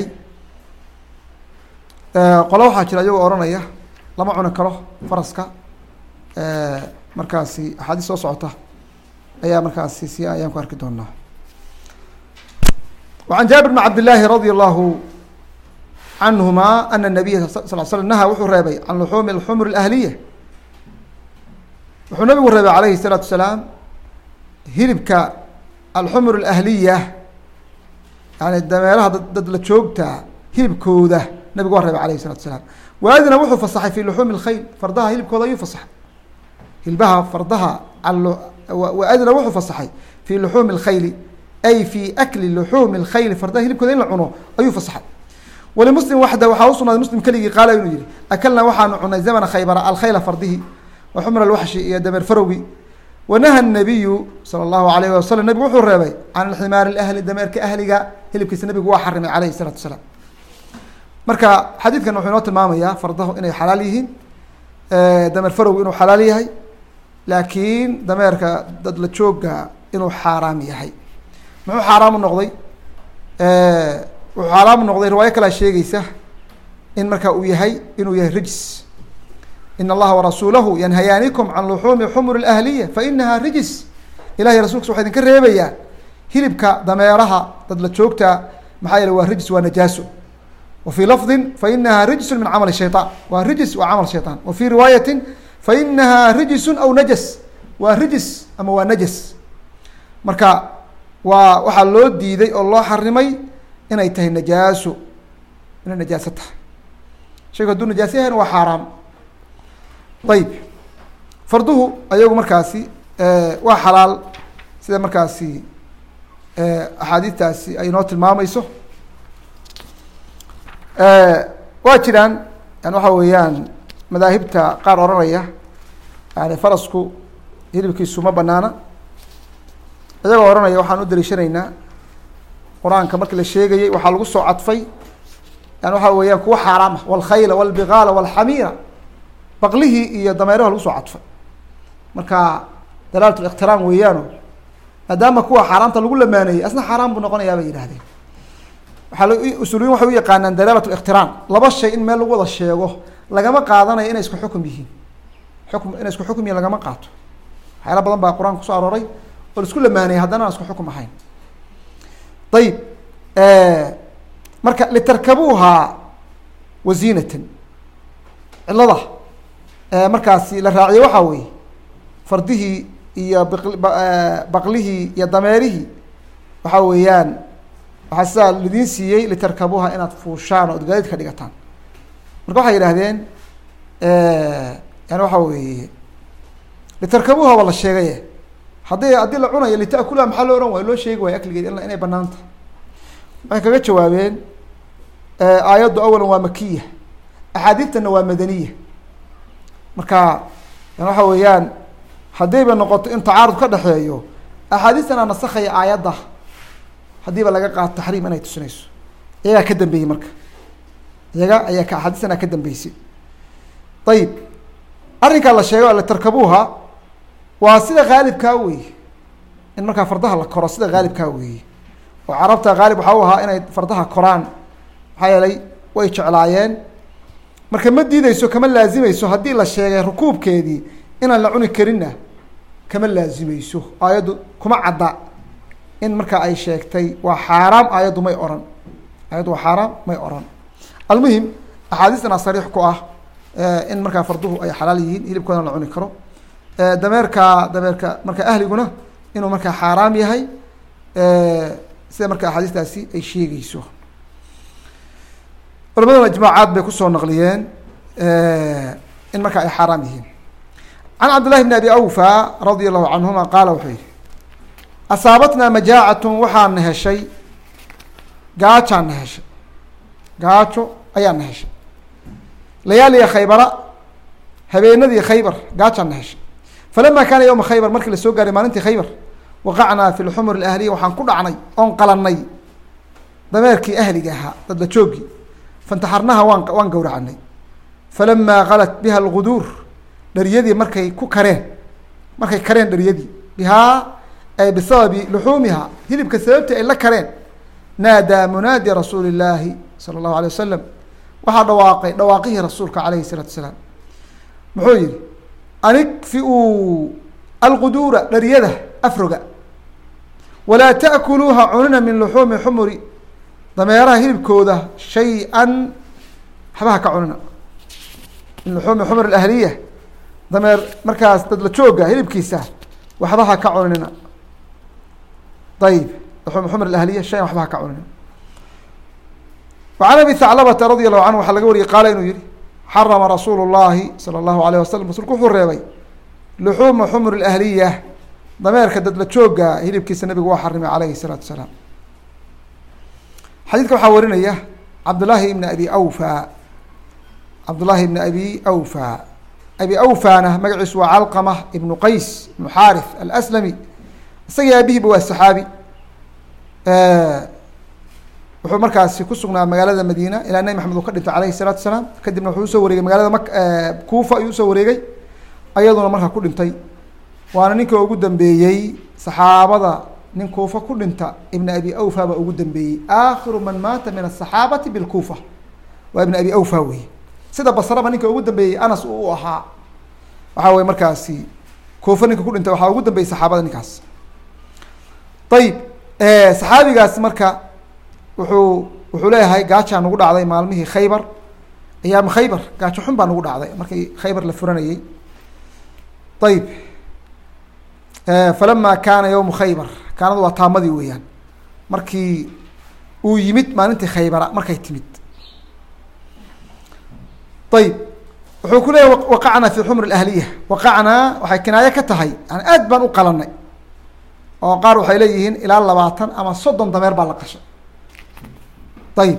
qolo waxaa jira iyagoo oranaya lama cuni karo faraska, markaasi axaadiis soo socota ayaa markaasi si ayaan ku arki doonaa. وعن جابر بن عبد الله رضي الله عنهما أن النبي صلى الله عليه وسلم نهى wuxuu reebay can لحuumi الxmr الأhliية. wuxuu nabigu reebay عalayhi الصلاaةu وسلاam hilibka alxmr الأhliية, yani dameeraha dad la joogta hilibkooda nabigu waa reebay alayه الصلاaةu وسلاam. waadina wuxuu fasaxay fi لحuumi الkhayl, fardaha hilibkooda ayuu fasaxay, hilbaha fardaha waadina wuxuu fasaxay fi لحuumi الkhayl ay fi akli لحuumi الkhayl, fardaha hilibkooda in la cuno ayuu fasaxay. walimuslim waxda waxaa usugnaaday muslim keligii qaala inuu yihi akalnaa waxaanu cunay zamna khaybara alkhayla fardihi wa xumra alwaxshi iyo dameer farowgi. wanaha الnabiyu salى الlahu alayh wasalam, nabigu wuxuu reebay can alximaari اlahli, dameerka ahliga hilibkiisa nabigu waa xarimay alayhi الsalaatu wasalaam. marka xadiidkan wuxuu inoo tilmaamayaa fardahu inay xalaal yihiin, dameer farowgu inuu xalaal yahay, laakiin dameerka dad la jooga inuu xaaraam yahay. muxuu xaaraam u noqday? wuxuu xaaraam u noqday riwaayo kalea sheegeysa in marka uu yahay inuu yahay rijs. in allaha warasuulahu yanhayaanikum can luxuumi xumr اlahliya fainaha rijs. ilahay rasulkiisa waxaa idinka reebayaa hilibka dameeraha dad la joogta, maxaa yeele waa rijs, waa najaaso. wa fii lafdi fainaha rijsu min camal shayطaan, waa rijs waa camal shayطaan. wa fii riwaayati fainaha rijsu aw najas, waa rijs ama waa najas. marka waa waxaa loo diiday oo loo xarimay inay tahay najaaso, inay najaaso tahay. shaygu hadduu najaaso yahayna waa xaaraam. ayib, farduhu ayagu markaasi waa xalaal sida markaasi axaadiistaasi ay inoo tilmaamayso. waa jiraan yani waxa weeyaan madaahibta qaar oranaya yani farasku hilibkiisu ma banaana, iyagoo oranaya waxaan u daliishanaynaa qur-aanka markii la sheegayey waxaa lagu soo cadfay yani waxa weeyaan kuwa xaaraama, walkhayla walbigaala walxamiira, baqlihii iyo dameeraha lagu soo cadfay. marka dalaalat liqtiraan weeyaano, maadaama kuwa xaaraamta lagu lamaanayey asna xaaraan buu noqonayaa bay yidhahdeen. waaa usuuliyiin waxay u yaqaanaan dalaalat liqtiraan, laba shay in meel lagu wada sheego lagama qaadanayo inay isku xukum yihiin, inay isku xukum yihiin lagama qaato. waxyaala badan baa qur-aanka kusoo arooray oo la isku lamaanayay haddana aan isku xukum ahayn. ayib, marka litarkabuuhaa waziinatan, cilada markaasi la raaciye waxaa weeye fardihii iyo baqlihii iyo dameerihii waxaa weeyaan waxaa sidaa lidiin siiyey litarkabuuha inaad fuushaan oo gaadiid ka dhigataan. marka waxay yidhaahdeen yani waxa weeye litarkabuuha waa la sheegaye, haddii la cunayo litakulaha maxaa loo ohan waayo, loo sheegi waayo akligeed inay banaanta. waxay kaga jawaabeen aayaddu awalan waa makiya, axaadiidtana waa madaniya. marka yani waxa weeyaan haddayba noqoto in tacaarud ka dhexeeyo, axaadiistana nasakaya aayadda haddiiba laga qaato taxriim inay tusinayso. iyagaa ka dambeeyey, marka iyaga ayaa axaadiistana ka dambeysay. ayib, arrinkaa la sheegay litarkabuuha waa sida haalibkaa weeye, in markaa fardaha la koro sida haalibkaa weeye. oo carabta haalib waxaa u ahaa inay fardaha koraan, maxaa yeelay way jeclaayeen. marka ma diideyso, kama laazimayso haddii la sheegay rukuubkeedii inaan la cuni karinna kama laazimayso. aayaddu kuma cadda in markaa ay sheegtay waa xaaraam, aayaddu may oran, aayaddu waa xaaraam may oran. almuhim axaadiistana sariix ku ah in markaa farduhu ay xalaal yihiin, hilibkoodana la cuni karo. dameerka marka ahliguna inuu markaa xaaraam yahay, sida marka axaadiistaasi ay sheegeyso. culamaduna ijmaacaad bay kusoo naqliyeen in marka ay xaaraam yihiin. can cabdillahi bni abi awfa radia allahu canhuma qaala wuxuu yihi asaabatnaa majaacatun waxaana heshay gaajaana heshay, gaajo ayaana heshay. layaaliya khaybara, habeenadii khaybar gaajaana heshay. falama kaana yowma khaybar, markii lasoo gaaray maalintii khaybar, waqacnaa fi lxumur ahliya, waxaan ku dhacnay oon qalanay dameerkii ahliga ahaa dad la joogi. fantaxarnaha waan gowracanay. falamaa qalat biha alguduur, dharyadii markay kareen dharyadii bihaa ay bisababi luxuumiha, hilibka sababtii ay la kareen naadaa munaadi rasuuli الlaahi salى الlahu عalيه wasalam waxaa dhawaaqay dhawaaqihii rasuulka alayhi الsalaatu wasalaam muxuu yihi anikfiuu alquduura dharyada afroga walaa taأkuluuha cunina min luxuumi xumuri dameeraha hilibkooda shay-an waxbaha ka cunina min luxuumi xumur ahliya dameer markaas dadla jooga hilibkiisa waxbaha ka cunina ayb luxuumi xumur ahliya shayan waxbaha ka cunina وعن أبي ثعلبة رضي الله عنه waxaa laga wariyey qaala inuu yihi xarama rasuulu الlahi salى الlahu عalيه wasalam rasulku wuxuu reebay luxuuma xumur اأhliya dameerka dadla jooga hilibkiisa nabigu waa xarimay alayhi الsalaatu wasalaam xadiidka waxaa warinaya cabdالlahi ibn abi awfa cabdالlahi ibn abi awfa abi awfana magaciisu waa calqama ibnu qays ibnu xaarith alslami isagii aabihiiba waa saxaabi wuxuu markaasi ku sugnaa magaalada madiina ilaa nebi maxamed uu ka dhintay alayhi الsalaatu wasalaam kadibna wuxuu usoo wareegay magaalada kuufa ayuu usoo wareegay ayaduna markaa ku dhintay waana ninka ugu dambeeyey saxaabada nin kuufa ku dhinta ibn abi awfa baa ugu dambeeyey aakhiru man maata min aلصaxaabati bilkuufa waa ibn abi awfa wey sida basraba ninka ugu dambeeyey anas uu ahaa waxaa weye markaasi kuufa ninka ku dhintay waxaa ugu dambeeyey saxaabada ninkaas ayib saxaabigaas marka wuxuu leeyahay gaajaa nagu dhacday maalmihii khaybar ayaam khaybar gaajo xun baa nagu dhacday markii khaybar la furanayey ayib falama kaana yowmu khaybar kaanadu waa taamadii weeyaan markii uu yimid maalintii khaybara markay timid ayib wuxuu ku leeyahy waqacnaa fi xumr ahliya waqacnaa waxay kinaayo ka tahay yani aad baan u qalanay oo qaar waxay leeyihiin ilaa 20 ama 30 dameer baa la qashay ayib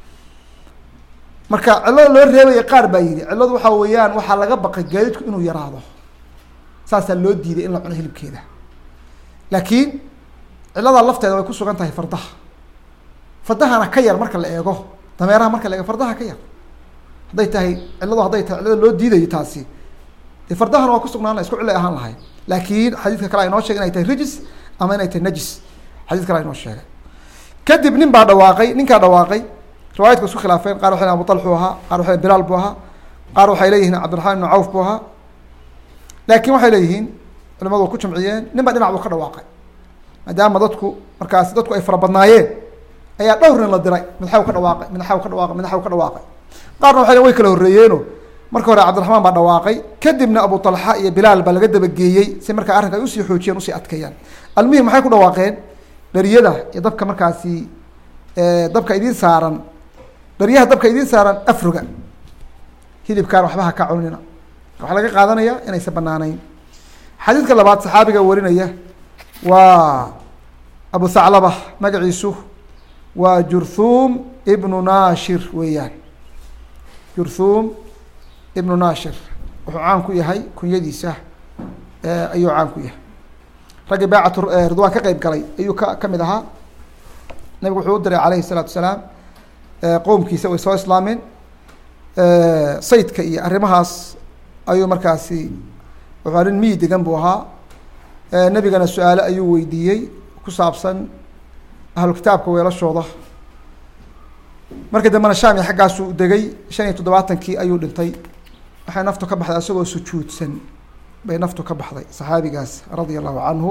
marka cilada loo reebaya qaar baa yihi ciladu waxaa weeyaan waxaa laga baqay gaadiidku inuu yaraado saasaa loo diiday in la cuno hilibkeeda laakiin cilada lafteeda way ku sugan tahay fardaha fardahana ka yar marka la eego dameeraha marka la eego fardaha ka yar hadday tahay cilada loo diidayo taasi dee fardahana waa kusugnaan la isku cilo ahaan lahay laakiin xadiidka kale inoo sheegay inay tahay rijis ama inay tahay najis xadiid kale inoo sheegay kadib nin baa dhawaaqay ninkaa dhawaaqay riwaayadka isku khilaafeen qaar waxay abu talx buu ahaa qaar waxay bilaal buu ahaa qaar waxay leeyihiin cabdiraxmaan ibnu cawf buu ahaa laakiin waxay leeyihiin culimadu waa ku jamciyeen nin baa dhinac buu ka dhawaaqay maadaama dadku markaasi dadku ay fara badnaayeen ayaa dhowr nin la diray madaxaw ka dhawaaqay madaxaw ka dhawaaqay madaxaw ka dhawaaqay qaarna waxay way kala horreeyeeno marka hore cabdiraxmaan baa dhawaaqay kadibna abu talxa iyo bilaal baa laga dabageeyey si markaa arrinka ay usii xoojiyeen usii adkeeyaan almuhim maxay ku dhawaaqeen dharyada iyo dabka markaasi dabka idiin saaran dharyaha dabka idiin saaran afroga hilibkaan waxba ha ka cunina waxaa laga qaadanaya inaysan banaaneyn xadiidka labaad saxaabiga warinaya waa abu thaclaba magaciisu waa jurthum ibnu nashir weeyaan jurthum ibnu nashir wuxuu caan ku yahay kunyadiisa ayuu caan ku yahay raggii baacatu ridwaan ka qeyb galay ayuu kamid ahaa nabigu wuxuu u diray alayhi الsalaatu wasalaam qowmkiisa way soo islaameen sayidka iyo arrimahaas ayuu markaasi wuxuu arrin miyi degan buu ahaa nebigana su-aale ayuu weydiiyey ku saabsan ahlu kitaabka weelashooda markii dambena sham iyo xaggaasuu degay 5 iyo 70 ayuu dhintay waxay naftu ka baxday isagoo sujuudsan bay naftu ka baxday saxaabigaas radia allahu canhu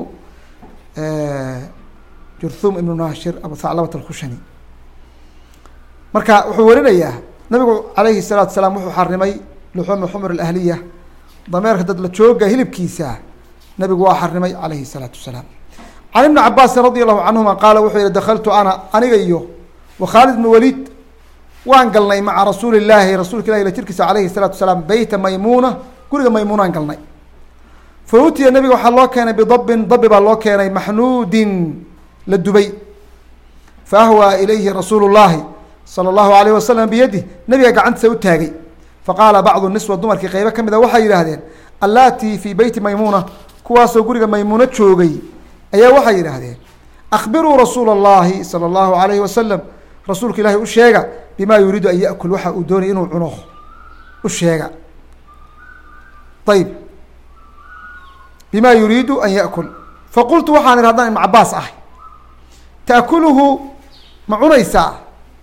jurthum ibnu nashir abu thaclabat alkhushani marka wuxuu warinayaa nabigu alayhi الsalaatu wasalaam wuxuu xarimay luxuuma xumr ahliya dameerka dad la jooga hilibkiisa nabigu waa xarimay alayhi الsalaatu wasalaam can ibni cabaasin radi allahu canhuma qaala wuxuu yihi dakaltu aniga iyo wa khaalid bn waliid waan galnay maca rasuuli llaahi rasuulka ilahi la jirkiisa alayhi الsalaatu wasalaam beyta maymuna guriga maymunaan galnay fa utiya nabiga waxaa loo keenay bidabin dabi baa loo keenay maxnuudin la dubay fa ahwaa ilayhi rasuulu llahi salى اllahu alayh wasalam biyadih nabiga gacantiisa u taagay faqaala bacdu niswa dumarkii qeybo ka mid a waxay yidhaahdeen allatii fii beyti maymuna kuwaasoo guriga maymuuno joogay ayaa waxay yidhaahdeen akbiruu rasuula اllahi salى اllahu alayhi wasalam rasuulka ilaahi u sheega bima yuriidu an yaأkul waxa uu doonay inuu cuno u sheega ayib bima yuriidu an yaأkul faqultu waxaan ihi haddaan ibn cabaas ahay taأkuluhu ma cunaysaa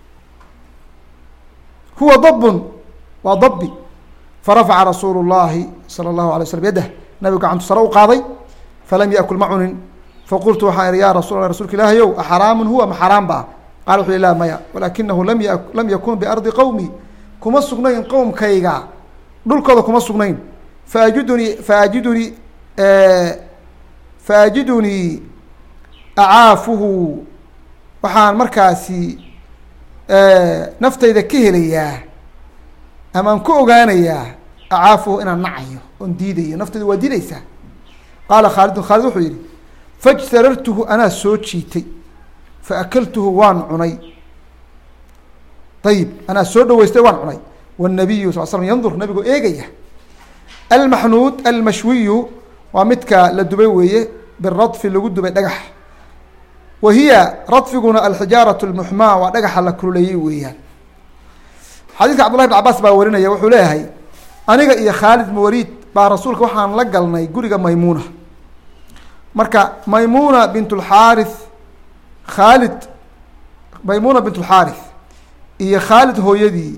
huwa dabun waa dabi farafaca rasuulu الlahi salى الlahu alay slm yadah nabigu gacantu sare u qaaday falam yakul ma cunin faqultu waxaan ihi ya rasul allah rasulka ilaahayow axaraamun huwa ma xaraam ba qala wuxu la maya walakinahu lam yakun biardi qowmi kuma sugnayn qowmkayga dhulkooda kuma sugnayn faajidunii acaafuhu waxaan markaasi naftayda ka helayaa amaan ku ogaanayaa acaafuhu inaan nacayo oon diidayo naftayda waa diidaysaa qaala khaalidun khaalid wuxuu yihi fajtarartuhu anaa soo jiitay faakaltuhu waan cunay ayib anaa soo dhaweystay waan cunay wالnabiyu sal slam yandur nabigoo eegaya almaxnuud almashwiyu waa midka la dubay weeye biradfi lagu dubay dhagax wa hiya radfiguna alxijaaraة اlmuxmaa waa dhagaxa la kululeeyey weeyaan xadiiska cabdullahi bn cabaas baa warinaya wuxuu leeyahay aniga iyo khaalid mawaliid baa rasuulka waxaan la galnay guriga maymuna marka maymuna bint اlxaarith khaalid maymuna bint اlxaarith iyo khaalid hooyadii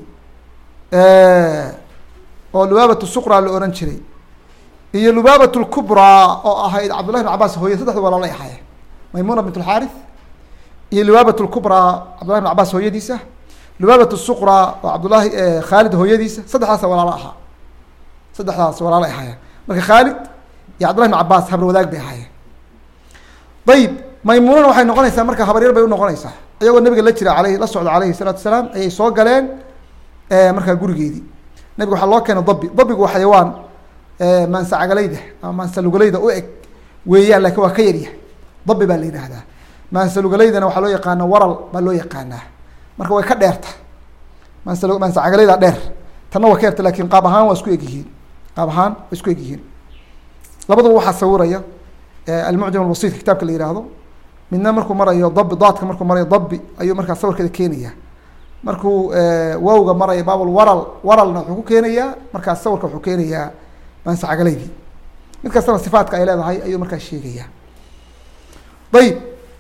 oo lubaabat suqra la ohan jiray iyo lubaabat lkubraa oo ahayd cabdullahi bn cabaas hooyad saddexda walaala ay ahaayeen maymuna bint اlxaarith iyo lubaabat lkubraa cabdullahi bn cabaas hooyadiisa lubaabat suqra oo cabdullahi khaalid hooyadiisa saddexdaas walaalo ahaa saddexdaas walaalo ay ahaayeen marka khaalid iyo cabdullahi bn cabaas habar wadaag bay ahaayeen ayib maymunana waxay noqonaysaa marka habaryar bay unoqonaysaa iyagoo nabiga la jira la socda alayhi الsalaatu wasalaam ayay soo galeen markaa gurigeedii nabiga waxaa loo keenay dabi dabigu waa xayawaan maansacagalayda ama maansalugalayda u eg weeyaan lakin waa ka yaryahay dabi baa la yidhaahdaa maansaalugalaydana waxaa loo yaqaana waral baa loo yaqaanaa marka way ka dheerta maansacagalayda dheer tanna waa ka yarta lakin qaab ahaan waa isku egyihiin qaab ahaan waa isku egyihiin labaduba waxaa sawiraya almucjam alwasiit kitaabka la yihahdo midna markuu marayo dabi daadka markuu marayo dabi ayuu markaa sawirkeeda keenaya markuu wowga marayo baabulwaral waralna wuxuu ku keenayaa markaas sawirka wuxuu keenayaa maansacagalaydii mid kastana sifaatka ay leedahay ayuu markaas sheegaya ayib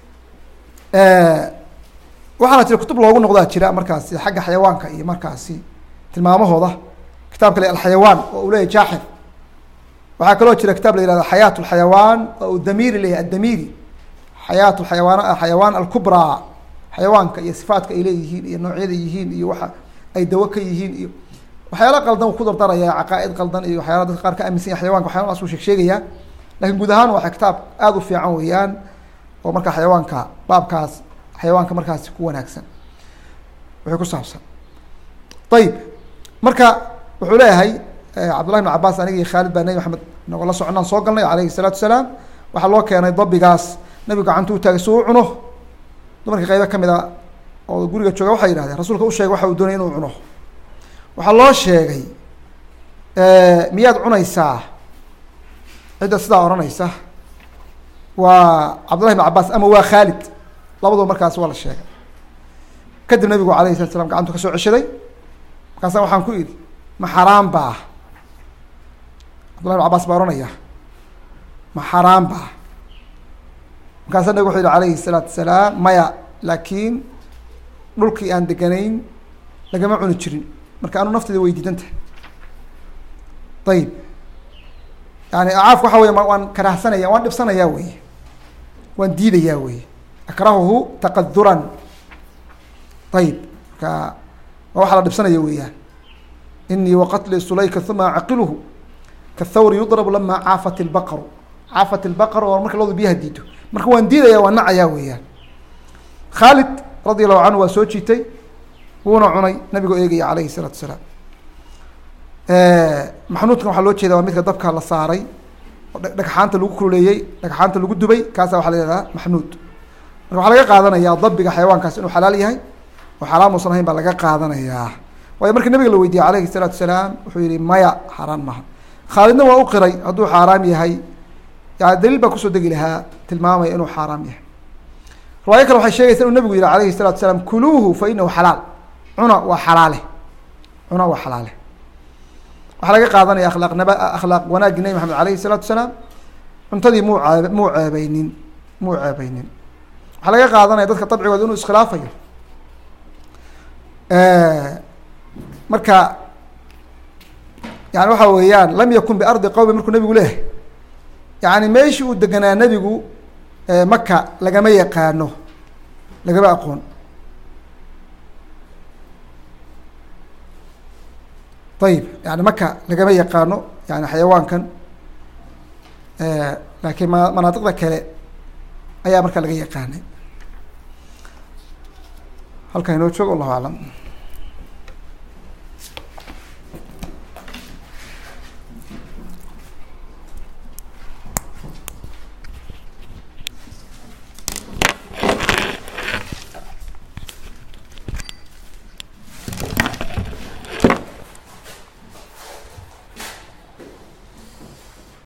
waxaana jira kutub loogu noqdaa jira markaasi xagga xayawaanka iyo markaasi tilmaamahooda kitaabka le alxayawaan oo uu leeyahy jaaxir waxaa kaloo jira kitaab la yihahdo xayaat lxayawaan oo uu damiri leeyahy addamiri xayaat xayawaan alkubraa xayawaanka iyo sifaatka ay leeyihiin iyo noocyada yihiin iyo waxa ay dawo ka yihiin iyo waxyaala qaldan uu ku dardaraya caqaaid qaldan iyo waxyaala dadka qaar ka aaminsan ya xayawanka waxyaalahaas uu sheegaya lakin guud ahaan waa kitaab aada u fiican weeyaan oo markaa xayawaanka baabkaas xayawaanka markaasi ku wanaagsan wixii ku saabsan ayib marka wuxuu leeyahay cabdullahi bn cabaas aniga iyo khaalid baa nebi maxamed inagoo la soconaan soo galnay alayhi الsalaatu wasalaam waxaa loo keenay dabigaas nabigu gacantu u taagay si u cuno dumarka qaybo kamid a oo guriga jooga waxay yihahdeen rasuulka u sheegay waxa uu doonaya inuu cuno waxaa loo sheegay miyaad cunaysaa cidda sidaa odhanaysa waa cabdullahi bn cabaas ama waa khaalid labaduba markaas waa la sheegay kadib nabigu alayhi salatu slam gacantu kasoo ceshaday markaasa waxaan ku idhi ma xaraam baa cabdullahi bn cabaas baa ohanaya ma xaraam baa markaasa nabig wuxuu yihi alayhi الsalaatu wasalaam maya laakiin dhulkii aan deganayn lagama cuni jirin marka anu nafteyda way diidanta ayib yani acaafku waxa wey waan karahsanaya waan dhibsanayaa weye waan diidayaa weye akrahuhu taqaduran ayib marka waa waxa la dhibsanaya weeyaan inii waqatli sulayka uma acaqiluhu kathawri yudrabu lama caafat اlbaqru caafat اlbaqr oo marka loodu biyaha diido marka waan diidaya waan nacayaa weeyaan khaalid radi allahu canhu waa soo jiitay wuuna cunay nabigoo eegaya alayhi الsalaatu wasalaam maxnuudkan waxaa loo jeeda waa midka dabka la saaray oo dhagxaanta lagu kululeeyey dhagxaanta lagu dubay kaasa waxaa la yihahdaa maxnuud marka waxaa laga qaadanayaa dabiga xayawaankaas inuu xalaal yahay oo xaraam uusan ahayn baa laga qaadanayaa waayo markii nabiga la weydiiyey alayhi الsalaatu wasalaam wuxuu yihi maya xaaraan maha khaalidna waa u qiray hadduu xaaraam yahay yani daliil baa kusoo degi lahaa tilmaamaya inuu xaaraam yahay riwaayo kale waxay sheegaysa inuu nabigu yihi alayhi الsalatu wasalaam kuluuhu fa inahu xalaal cuna waa xalaale cuna waa xalaale waxaa laga qaadanaya akhlaaq wanaagii nebi maxamed alayhi الsalaatu wasalaam cuntadii muu ceebeynin waxaa laga qaadanaya dadka dabcigooda inuu iskhilaafayo marka yani waxa weeyaan lam yakun biardi qowmi markuu nebigu leeyahay yani meeshii uu deganaa nebigu maka lagama yaqaano lagama aqoon. ayib yani maka lagama yaqaano yani xayawaankan laakiin manaadiqda kale ayaa marka laga yaqaanay. halkan inoo joogo, wallahu aclam.